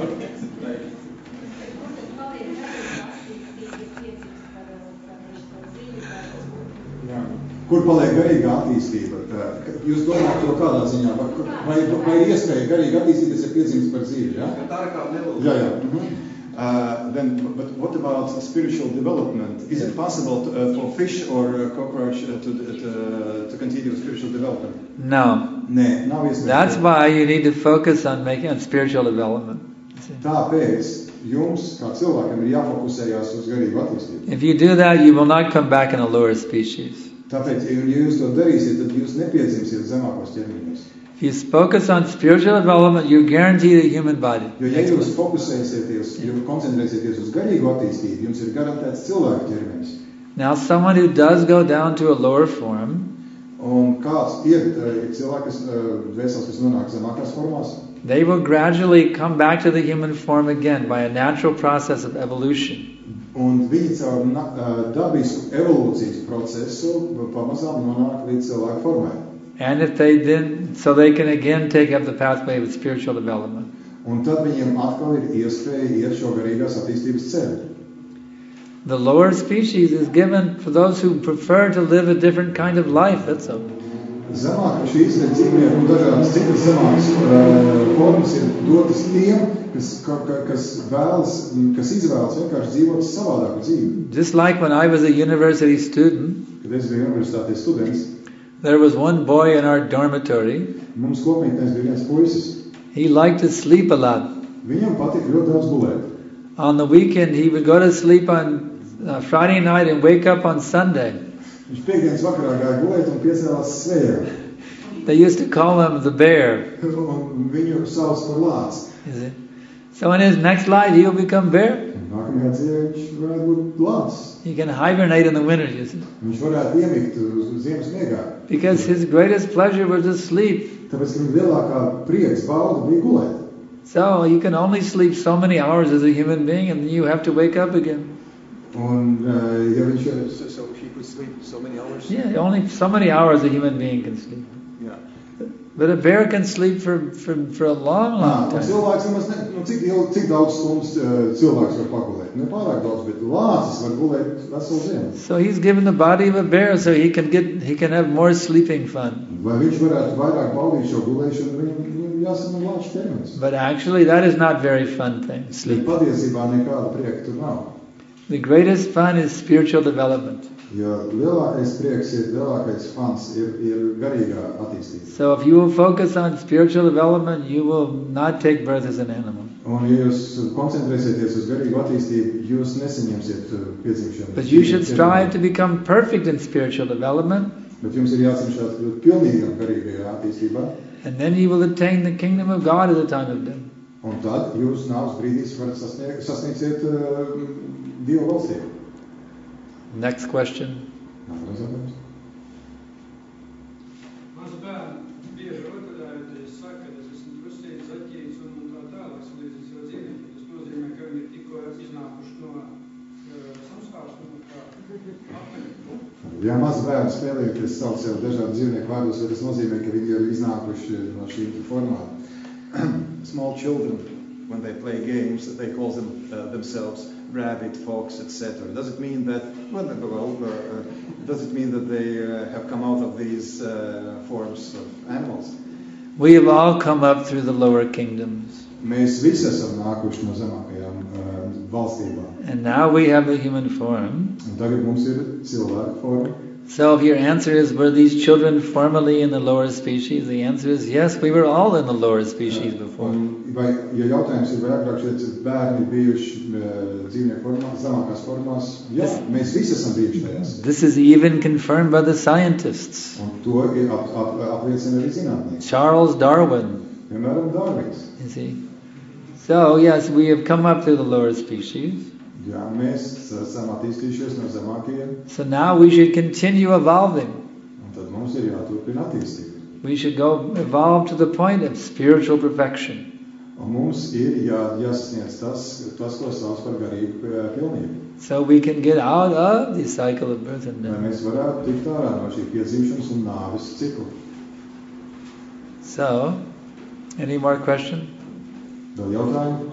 Jā. Kur paliek garīga attīstība? Tā, jūs domājat to kādā ziņā? Vai, vai ir iespēja garīgi attīstīties, ja piedzimst par dzīvi? Ja? Tā ir kā nelūdzu. Jā, jā. Mhm. Uh, then, but what about spiritual development? Is it possible to, uh, for fish or uh, cockroach uh, to, to, to continue spiritual development? No. Nē, nav iespējams. That's why you need to focus on making on spiritual development. Tāpēc jums, kā cilvēkam, ir jāfokusējās uz garīgu attīstību. If you do that, you will not come back in a lower species. Tāpēc, ja jūs to darīsiet, tad jūs nepiedzimsiet zemākos ķermeņos. If you focus on spiritual development, you're guaranteed a human body. Jo, ja jūs fokusēsieties, ja koncentrēsieties uz garīgu attīstību, jums ir garantēts cilvēku ķermenis. Now, someone who does go down to a lower form, Un kāds ir cilvēki, kas dvēseles, kas nonāk zemākās formās, they will gradually come back to the human form again by a natural process of evolution. un viņi caur na- dabisku evolūcijas procesu pamazām nonāk līdz cilvēku formai. And if they then, so they can again take up the pathway of spiritual development. Un tad viņiem atkal ir iespēja iet šo garīgās attīstības ceļu. The lower species is given for those who prefer to live a different kind of life, that's all. Zemāk šīs te dzīvnieku un dažādas citas zemākas uh, formas ir dotas tiem, kas, ka, kas, vēlas, kas izvēlas vienkārši dzīvot savādāku dzīvi. Just like when I was a university student, Kad es biju universitātes students, there was one boy in our dormitory. Mums kopmītnēs bija viens puisis. He liked to sleep a lot. Viņam patika ļoti daudz gulēt. On the weekend he would go to sleep on uh, Friday night and wake up on Sunday. Viņš piekdienas vakarā gāja gulēt un piecēlās svētdien. They used to call him the bear. Un viņu sauc par lāci. So in his next life he will become bear. Nākamajā dzīvē viņš varētu būt lācis. He can hibernate in the winter, you see. Viņš varētu iemigt uz ziemas miegā. Because his greatest pleasure was to sleep. Tāpēc, ka viņa lielākā prieks bauda bija gulēt. So you can only sleep so many hours as a human being and you have to wake up again. Un, uh, ja viņš, so, so he could sleep so many hours? Yeah, only so many hours a human being can sleep. Yeah. But a bear can sleep for, for, for a long, long time. Cilvēks nemaz ne, nu, cik, cik daudz stundas uh, cilvēks var pagulēt? Ne pārāk daudz, bet lācis var gulēt veselu ziemu. So he's given the body of a bear so he can get he can have more sleeping fun. Vai viņš varētu vairāk baudīt šo gulēšanu, viņam jāsamana lāču ķermenis. But actually that is not very fun thing, sleep. Patiesībā nekāda prieka tur nav. The greatest fun is spiritual development. Jo lielākais prieks ir, lielākais fans ir, ir garīgā attīstība. So if you will focus on spiritual development, you will not take birth as an animal. Un ja jūs koncentrēsieties uz garīgu attīstību, jūs nesaņemsiet piedzimšanu. But you should strive to become perfect in spiritual development. Bet jums ir jācenšas būt pilnīgam garīgajā attīstībā. And then you will attain the kingdom of God at the time of death. Un tad jūs nāves brīdīs varat sasniegt, sasniegsiet uh, Dieva valstību. Next question. Mans bērns bieži rotaļājoties saka, ka es esmu drusīgs, zaķīts un tā tālāk līdz jau dzīvē. Tas nozīmē, ka viņi ir tikko iznākuši no uh, samskārs, no kā apmeni. Ja maz bērni spēlējoties sauc sev dažādu dzīvnieku vārdos, vai tas nozīmē, ka viņi ir iznākuši no šīm formām? Small children, when they play games, they call them uh, themselves rabbit, fox, et cetera. Does it mean that well, uh, does it mean that they uh, have come out of these uh, forms of animals? We have all come up through the lower kingdoms. Mēs visi esam nākuši no zemākajām uh, valstībām. And now we have a human form. Un tagad mums ir cilvēka forma. So if your answer is, were these children formerly in the lower species? The answer is yes, we were all in the lower species before. Un, vai, ja jautājums ir, vai agrāk šie bērni bijuši uh, dzīvnieku formās, zemākās formās, jā, this, mēs visi esam bijuši tajās. This is even confirmed by the scientists. Un to ir ap, ap, apliecina arī zinātnieki. Charles Darwin. Piemēram, Darvins. You see? So yes, we have come up through the lower species. Jā, mēs esam attīstījušies no zemākajiem. So now we should continue evolving. Un tad mums ir jāturpina attīstība. We should go evolve to the point of spiritual perfection. Un mums ir jā, jāsasniedz tas, tas, ko sauc par garīgu pilnību. So we can get out of the cycle of birth and death. Lai mēs varētu tikt ārā no šī piedzimšanas un nāves cikla. So, any more questions? Vēl jautājumi?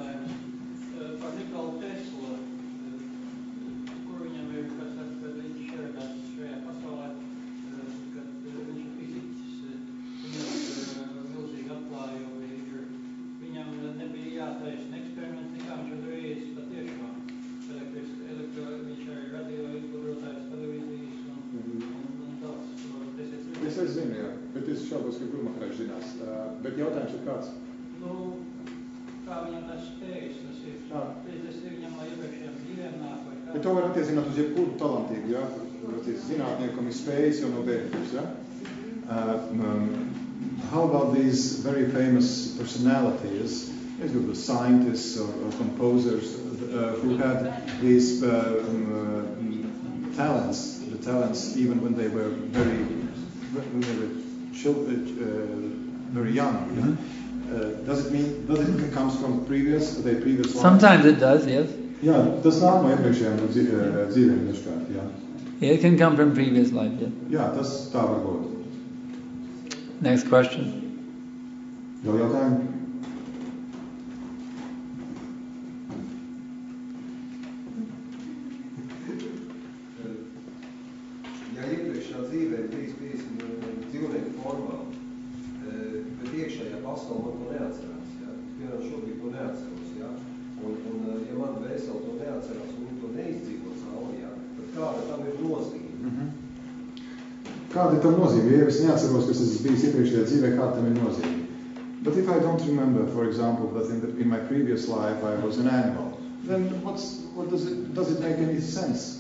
Es es zinu, jā, bet es šaubos, ka Gurmaharajs zinās. Bet jautājums ir kāds? Nu, kā viņam tas spējas, tas ir, tas ir viņam lai iepriekšējiem dzīvēm nāk vai kā? Bet to var attiecināt uz jebkuru talantīgu, jā? Zinātniekam ir spējas jau no bērnības, jā? Uh, um, how about these very famous personalities, maybe scientists or, or composers uh, who had these uh, um, uh, talents, the talents even when they were very when they were children, uh, very young. Mm-hmm. uh, does it mean does it comes from previous their previous lives? Sometimes it does, yes. Jā, tas nāk no iepriekšējām dzīvēm dažkārt, jā. It can come from previous life, yeah. Jā, tas tā var būt. Next question. Vēl jautājumi? dzīvē ir bijis, bijis dzīvnieku formā, bet iekšējā pasaule man to neatcerās, ja? Piemēram, šobrīd to neatceros, ja? Un, un ja man vēseli to neatcerās un viņi to neizdzīvo cauri, ja? Tad kāda tam ir nozīme? Mm-hmm. Kāda tam nozīme? Ja es neatceros, kas es bijis iepriekšējā dzīvē, kāda tam ir nozīme? But if I don't remember, for example, that in, the, in my previous life I was an animal, then what's, what does it, does it make any sense?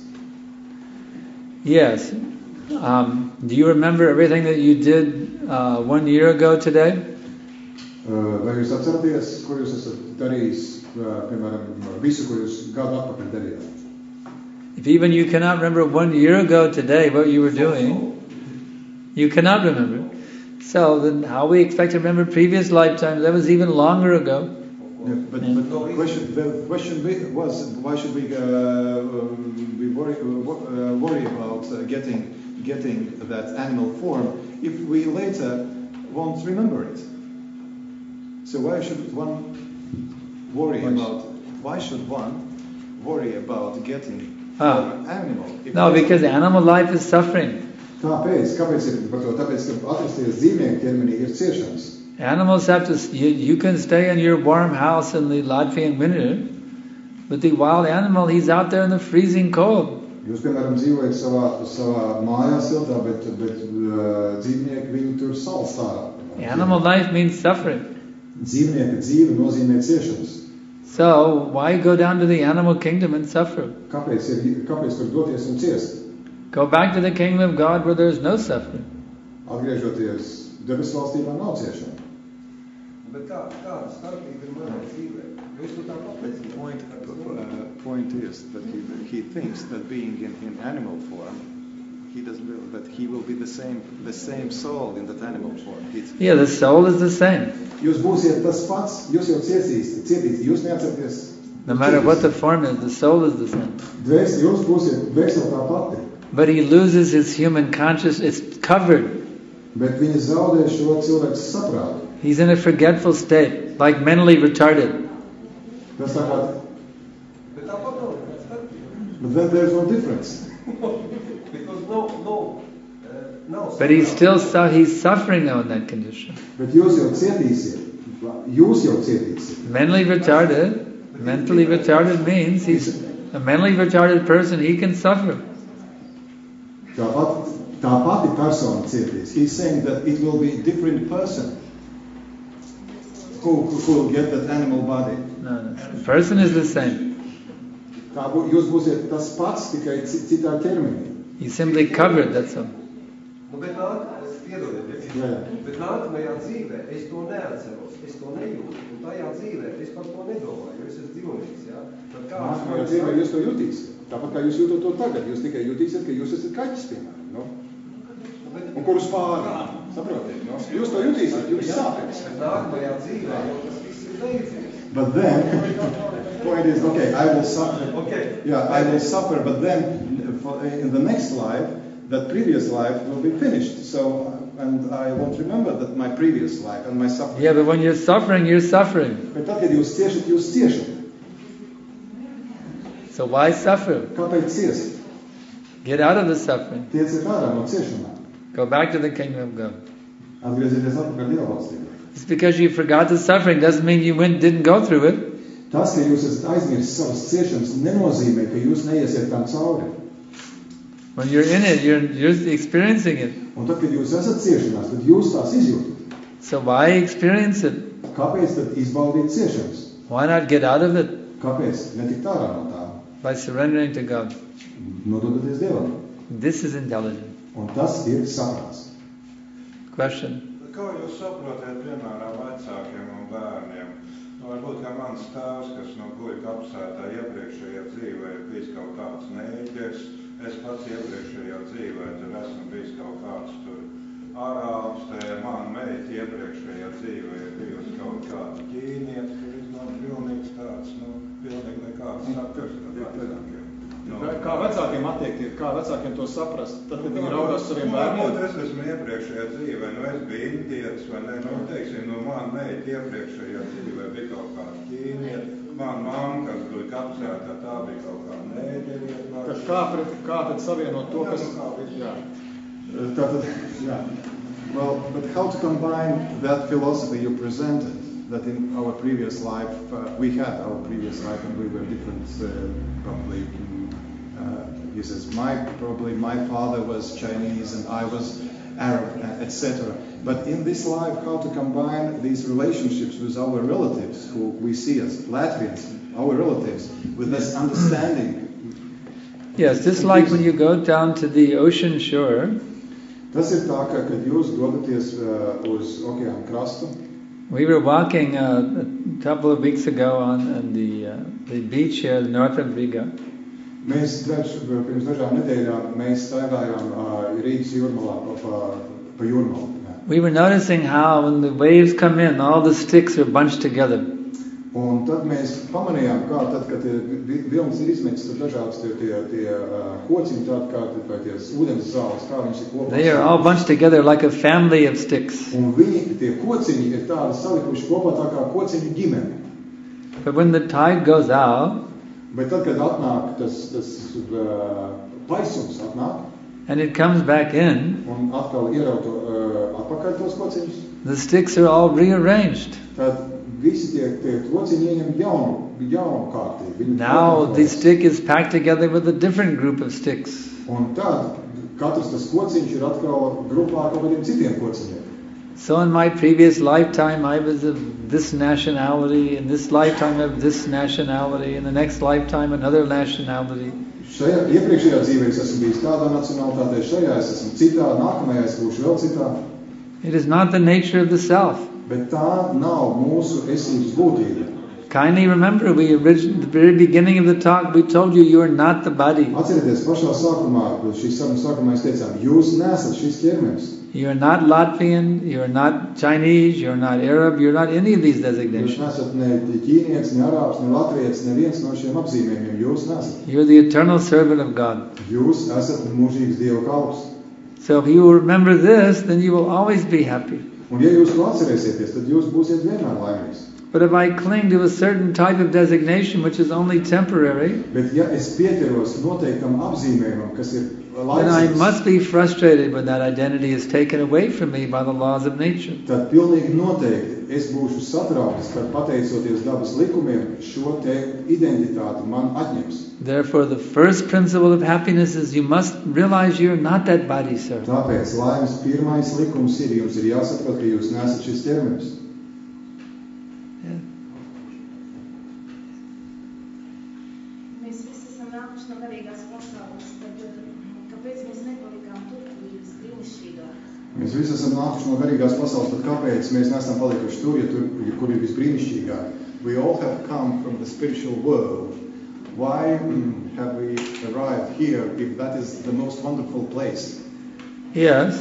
Yes. Um, do you remember everything that you did uh, one year ago today? Uh, vai jūs atceraties, ko jūs esat darījis, uh, piemēram, visu, ko jūs gadu atpakaļ darījāt? If even you cannot remember one year ago today what you were doing, you cannot remember. So then how we expect to remember previous lifetimes? That was even longer ago. Yeah, but, yeah. but the question, the question was, why should we uh, we worry, uh, worry about uh, getting getting that animal form if we later won't remember it? So why should one worry why about? Why should one worry about getting ah. an animal? No, because animal life is suffering. Tāpēc, kāpēc ir par to? Tāpēc, ka atrasties dzīvnieku ķermenī ir ciešanas. Animals have to, you, you can stay in your warm house in the Latvian winter, but the wild animal, he's out there in the freezing cold. Jūs, piemēram, dzīvojat savā, savā mājā siltā, bet, bet uh, dzīvnieki viņu tur salstā. Animal life means suffering. Dzīvnieka dzīve nozīmē ciešanas. So, why go down to the animal kingdom and suffer? Kāpēc, ir, kāpēc tur doties un ciest? Go back to the kingdom of God where there is no suffering. Atgriežoties debesu valstībā nav ciešana. Bet kā, kāda starpība ir manā dzīvē? Jūs to tāpat The point, uh, point is that he, he thinks that being in, in animal form, he doesn't realize that he will be the same the same soul in that animal form. It's, yeah, the soul is the same. Jūs būsiet tas pats, jūs jau ciesīsiet, cietīsiet, jūs neatcerieties. No matter what the form is, the soul is the same. Dvēs, jūs būsiet dvēseli tā pati. But he loses his human consciousness. It's covered. Bet viņi zaudē šo cilvēku saprātu. He's in a forgetful state, like mentally retarded. Tas tā kā... But then there's no difference. Because no, no, uh, no. But he's still su- he's suffering though in that condition. Bet jūs jau cietīsiet. Jūs jau cietīsiet. Mentally retarded, mentally retarded means he's a mentally retarded person, he can suffer. Tāpat, tā pati persona cietīs. He's saying that it will be a different person who, who will get that animal body. No, no. The person is the same. Tā bū, jūs būsiet tas pats, tikai citā ķermenī. He's simply covered, that's all. Nu, bet nāk, piedodiet, bet nākamajā dzīvē es to neatceros, es to nejūtu, un tajā dzīvē es par to nedomāju, jo es esmu dzīvnieks, jā? Nākamajā dzīvē jūs to jutīsiet. Tāpat kā jūs jūtot to tagad, jūs tikai jutīsiet, ka jūs esat kaķis, piemēram, no? Un kurus pāri, saprotiet, no? Jūs to jutīsiet, jūs sāpēs. Nākamajā dzīvē jau tas viss ir beidzies. But then, point is, okay, I will suffer. Okay. Yeah, I will suffer, but then in the next life, that previous life will be finished. So, and I won't remember that my previous life and my suffering. Yeah, but when you're suffering, you're suffering. Bet tad, kad jūs ciešat, jūs ciešat. So why suffer? Kāpēc ciest? Get out of the suffering. Tieciet ārā no ciešanām. Go back to the kingdom of God. Atgriezieties atpakaļ Dieva valstībā. It's because you forgot the suffering doesn't mean you went, didn't go through it. Tas, ka jūs esat aizmirsis savas ciešanas, nenozīmē, ka jūs neiesiet tam cauri. When you're in it, you're, you're experiencing it. Un tad, kad jūs esat ciešanās, tad jūs tās izjūtat. So why experience it? Kāpēc tad izbaudīt ciešanas? Why not get out of it? Kāpēc netikt ārā no tā? By surrendering to God. Nododaties Dievam. This is intelligent. Un tas ir saprāts. Question. Kā jūs saprotat, piemēram, vecākiem un bērniem? Nu, varbūt, ka mans tēvs, kas no guļ kapsētā iepriekšējā dzīvē ir bijis kaut kāds nēģers, es pats iepriekšējā dzīvē tur esmu bijis kaut kāds tur arābs, te man meita iepriekšējā dzīvē ir bijusi kaut kāda ķīnieta, kur iznāk pilnīgs tāds, nu, pilnīgi nekāds sakars ar vecākiem. No, kā vecākiem attiekties, kā vecākiem to saprast, tad, kad viņi raugās saviem bērniem? Es esmu iepriekšējā dzīvē, nu es biju indietis, vai ne, nu teiksim, nu man meita iepriekšējā dzīvē bija kaut kāda ķīnieta, man mamma, kas bija kapsētā, tā bija kaut kāda nēģerieta. Kā, kā tad savienot to, kas... Jā, Uh, tātad, yeah. Well, but how to combine that philosophy you presented, that in our previous life, uh, we had our previous life and we were different, uh, probably, uh, he says, my, probably my father was Chinese and I was Arab, uh, et cetera. But in this life, how to combine these relationships with our relatives, who we see as Latvians, our relatives, with this understanding. Yes, just like when you go down to the ocean shore. Tas ir tā, ka, kad jūs dodaties uh, uz okeāna krastu. We were walking uh, a couple of weeks ago on, on the uh, the beach here north of Riga. Mēs daž, pirms dažām nedēļām mēs staigājām uh, Rīgas jūrmalā pa, pa, pa jūrmalu. We were noticing how when the waves come in, all the sticks are bunched together. Un tad mēs pamanījām, kā tad, kad vilnis ir izmetis, tad dažādas tie, tie, tie uh, kociņi, tādi kā vai tie ūdens zāles, kā viņš ir kopā. They are all bunched together like a family of sticks. Un viņi, tie kociņi ir tādi salikuši kopā tā kā kociņu ģimene. But when the tide goes out, bet tad, kad atnāk tas, tas uh, paisums atnāk, and it comes back in, un atkal ierauto uh, atpakaļ tos kociņus, the sticks are all rearranged. Tad visi tie, tie kociņi ieņem jaunu, jaunu kārtību. Now the stick is packed together with a different group of sticks. Un tad katrs tas kociņš ir atkal grupā ar kādiem citiem kociņiem. So in my previous lifetime I was of this nationality, in this lifetime of this nationality, in the next lifetime another nationality. Šajā iepriekšējā dzīvē es esmu bijis tādā nacionalitātē, šajā es esmu citā, nākamajā es būšu vēl citā. It is not the nature of the self. Bet tā nav mūsu esības būtība. Kindly remember, we originally, at the very beginning of the talk, we told you you are not the body. Atcerieties, pašā sākumā, šīs sarunas sākumā mēs teicām, jūs nesat šis ķermenis. You are not Latvian, you are not Chinese, you are not Arab, you are not any of these designations. Jūs nesat ne ķīnietis, ne arābs, ne latvietis, neviens no šiem apzīmējumiem. Jūs nesat. You are the eternal servant of God. Jūs esat mūžīgs Dieva kalps. So if you remember this, then you will always be happy. Un ja jūs to atcerēsieties, tad jūs būsiet vienmēr laimīgs. But if I cling to a certain type of designation which is only temporary, bet ja es pieķeros noteiktam apzīmējumam, kas ir laicīgs, then I must be frustrated when that identity is taken away from me by the laws of nature. Tad pilnīgi noteikti es būšu satraukts, kad pateicoties dabas likumiem šo te identitāti man atņems. Therefore, the first principle of happiness is you must realize you are not that body, sir. Tāpēc laimes pirmais likums ir, jums ir jāsaprot, ka jūs nesat šis ķermenis. Yeah. Mēs visi esam nākuši no garīgās pasaules, tad kāpēc mēs nepalikām tur, kur ir visbrīnišķīgāk? Mēs visi esam nākuši no garīgās pasaules, tad kāpēc mēs neesam palikuši tur, ja tur, kur ir visbrīnišķīgāk? We all have come from the spiritual world. Why have we arrived here if that is the most wonderful place? Yes.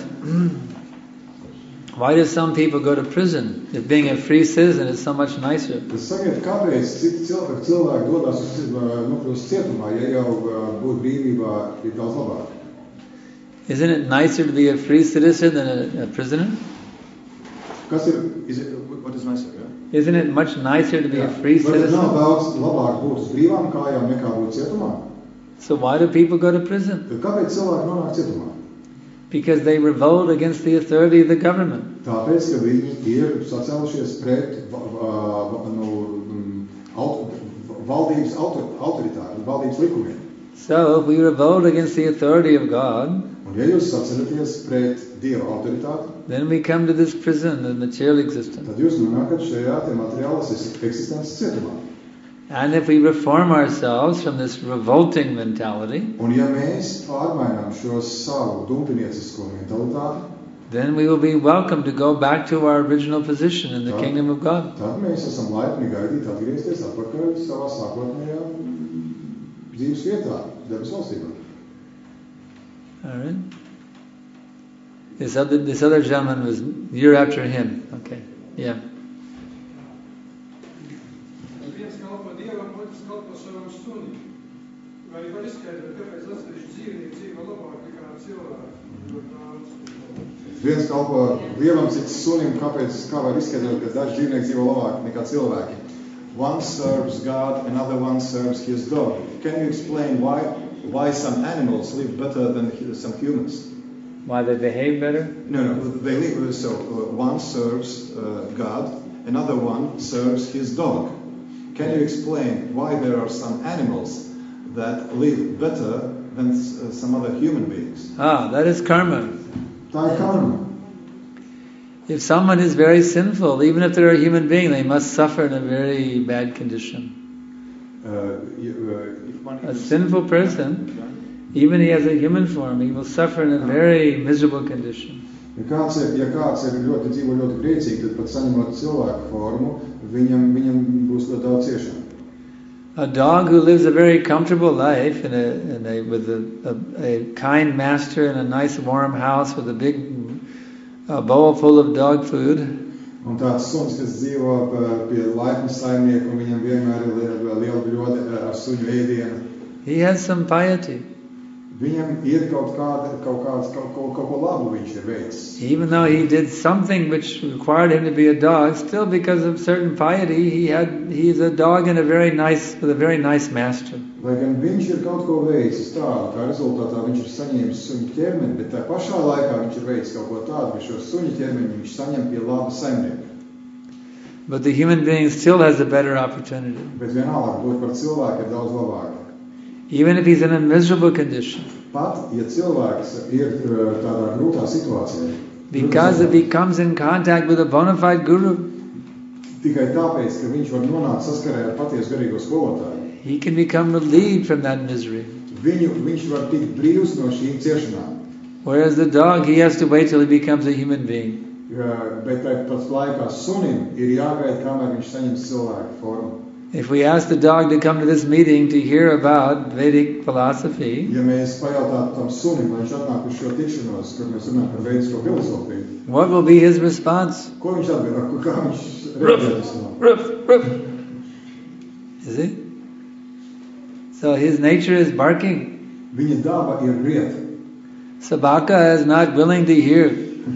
Why do some people go to prison if being a free citizen is so much nicer? Tas sakiet, kāpēc citi cilvēki, cilvēki dodās uz nokļūst cietumā, ja jau būt brīvībā ir daudz labāk? Isn't it nicer to be a free citizen than a, a prisoner? Kas ir, is it, what is nicer, yeah? Isn't it much nicer to be yeah. a free citizen? Vai nav daudz labāk būt uz brīvām kājām nekā būt cietumā? So why do people go to prison? Tad kāpēc cilvēki nonāk cietumā? Because they revolt against the authority of the government. Tāpēc, ka viņi ir sacēlušies pret uh, no, aut, valdības autor, autoritāti, valdības likumiem. So if we revolt against the authority of God, un ja jūs sacēlaties pret Dieva autoritāti, then we come to this prison of material existence. Tad jūs nonākat šajā te materiālas eksistences cietumā. And if we reform ourselves from this revolting mentality, un ja mēs pārmainām šo savu dumpiniecisko mentalitāti, then we will be welcome to go back to our original position in the tad, kingdom of God. Tad mēs esam laipni gaidīti atgriezties atpakaļ savā sākotnējā dzīves vietā, debes valstībā. All right. This other this other gentleman was you're after him. Okay. Yeah. Viens kalpo Dievam, otrs kalpo savam sunim. Vai var izskaidrot, kāpēc latviešu dzīvnieki dzīvo labāk nekā cilvēki? Viens kalpo Dievam, cits sunim, kāpēc, kā var izskaidrot, ka daži dzīvnieki dzīvo labāk nekā cilvēki? One serves God, another one serves his dog. Can you explain why why some animals live better than some humans? Why they behave better? No, no. They live, so uh, one serves uh, God, another one serves his dog. Can you explain why there are some animals that live better than uh, some other human beings? Ah, that is karma. Tā ir karma. If someone is very sinful, even if they're a human being, they must suffer in a very bad condition. Uh, you, uh, if one A is sinful person, even he has a human form, he will suffer in a very miserable condition. Ja kāds ir, ja kāds ir ļoti dzīvo ļoti grēcīgi, tad pat saņemot cilvēku formu, viņam, viņam būs ļoti daudz ciešanu. A dog who lives a very comfortable life in a, in a, with a, a, a kind master in a nice warm house with a big a bowl full of dog food. Un tāds suns, kas dzīvo pie laipna saimnieka, un viņam vienmēr ir liela bļode ar suņu ēdienu. He has some piety. Viņam ir kaut kāda, kaut kāds, kaut, kaut, kaut ko labu viņš ir veicis. Even though he did something which required him to be a dog, still because of certain piety, he had he is a dog in a very nice with a very nice master. Lai gan viņš ir kaut ko veicis tādu, kā rezultātā viņš ir saņēmis suņu ķermeni, bet tā pašā laikā viņš ir veicis kaut ko tādu, ka šo suņu ķermeni viņš saņem pie laba saimnieka. But the human being still has a better opportunity. Bet vienalga, būt par cilvēku ir daudz labāk. Even if he's in a miserable condition. Pat, ja cilvēks ir tādā grūtā situācijā. Because if he comes in contact with a bona fide guru. Tikai tāpēc, ka viņš var nonākt saskarē ar patiesu garīgo skolotāju. He can become relieved from that misery. Viņu, viņš var tikt brīvs no šīm ciešanām. Whereas the dog, he has to wait till he becomes a human being. Ja, bet tāpat laikā sunim ir jāgaida, kamēr viņš saņems cilvēku formu. If we ask the dog to come to this meeting to hear about Vedic philosophy, ja mēs pajautātu tam sunim, lai viņš atnāk uz šo tikšanos, kur mēs runājam par vedisko filozofiju, what will be his response? Ko viņš atbild? Kā viņš reaģēs? Ruff, ruff. Is it? So his nature is barking. Viņa daba ir riet. Sabaka is not willing to hear.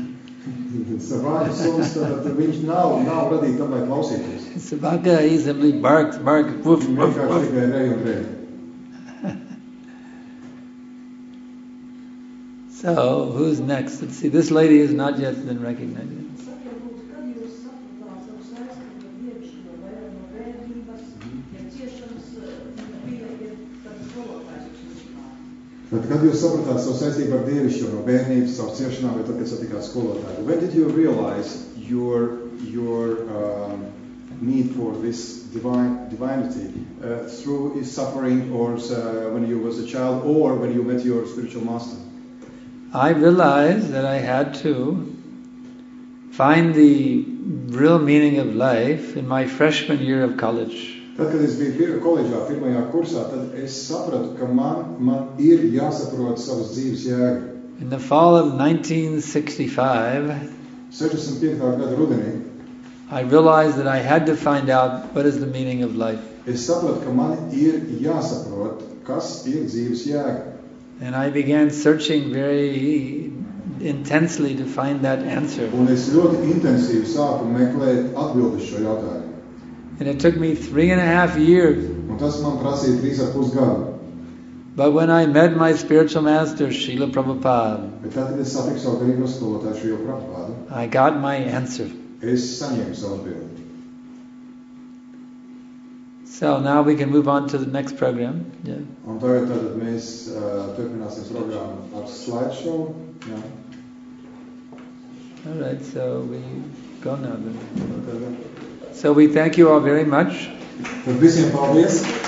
Sabaka suns, tad viņš nav, nav radīts tam, lai klausītos. Sabaka, he simply barks, barks, woof, woof, woof. So, who's next? Let's see, this lady has not yet been recognized. Tad, kad jūs sapratāt savu saistību ar dievišķo no bērnības, savu ciešanām, vai tad, kad satikāt skolotāju? When did you realize your your um, need for this divine divinity uh, through his suffering, or uh, when you was a child, or when you met your spiritual master? I realized that I had to find the real meaning of life in my freshman year of college. Tad, kad es biju koledžā pirmajā kursā, tad es sapratu, ka man, man ir jāsaprot savas dzīves jēga. In the fall of nineteen sixty-five, sešdesmit piektajā gada rudenī, I realized that I had to find out what is the meaning of life. Es sapratu, ka man ir jāsaprot, kas ir dzīves jēga. And I began searching very intensely to find that answer. Un es ļoti intensīvi sāku meklēt atbildes šo jautājumu. And it took me three and a half years. Un tas man prasīja trīs ar pus gadu. But when I met my spiritual master, Srila Prabhupada, Bet tad, kad es satiku savu garīgo skolotāju Srila Prabhupādu, I got my answer. Es saņēmu savu atbildi. So now we can move on to the next program. Yeah. Un tagad tad mēs uh, turpināsim programmu ar slideshow. Jā. All right, so we go now then. So we thank you all very much. Tad visiem paldies.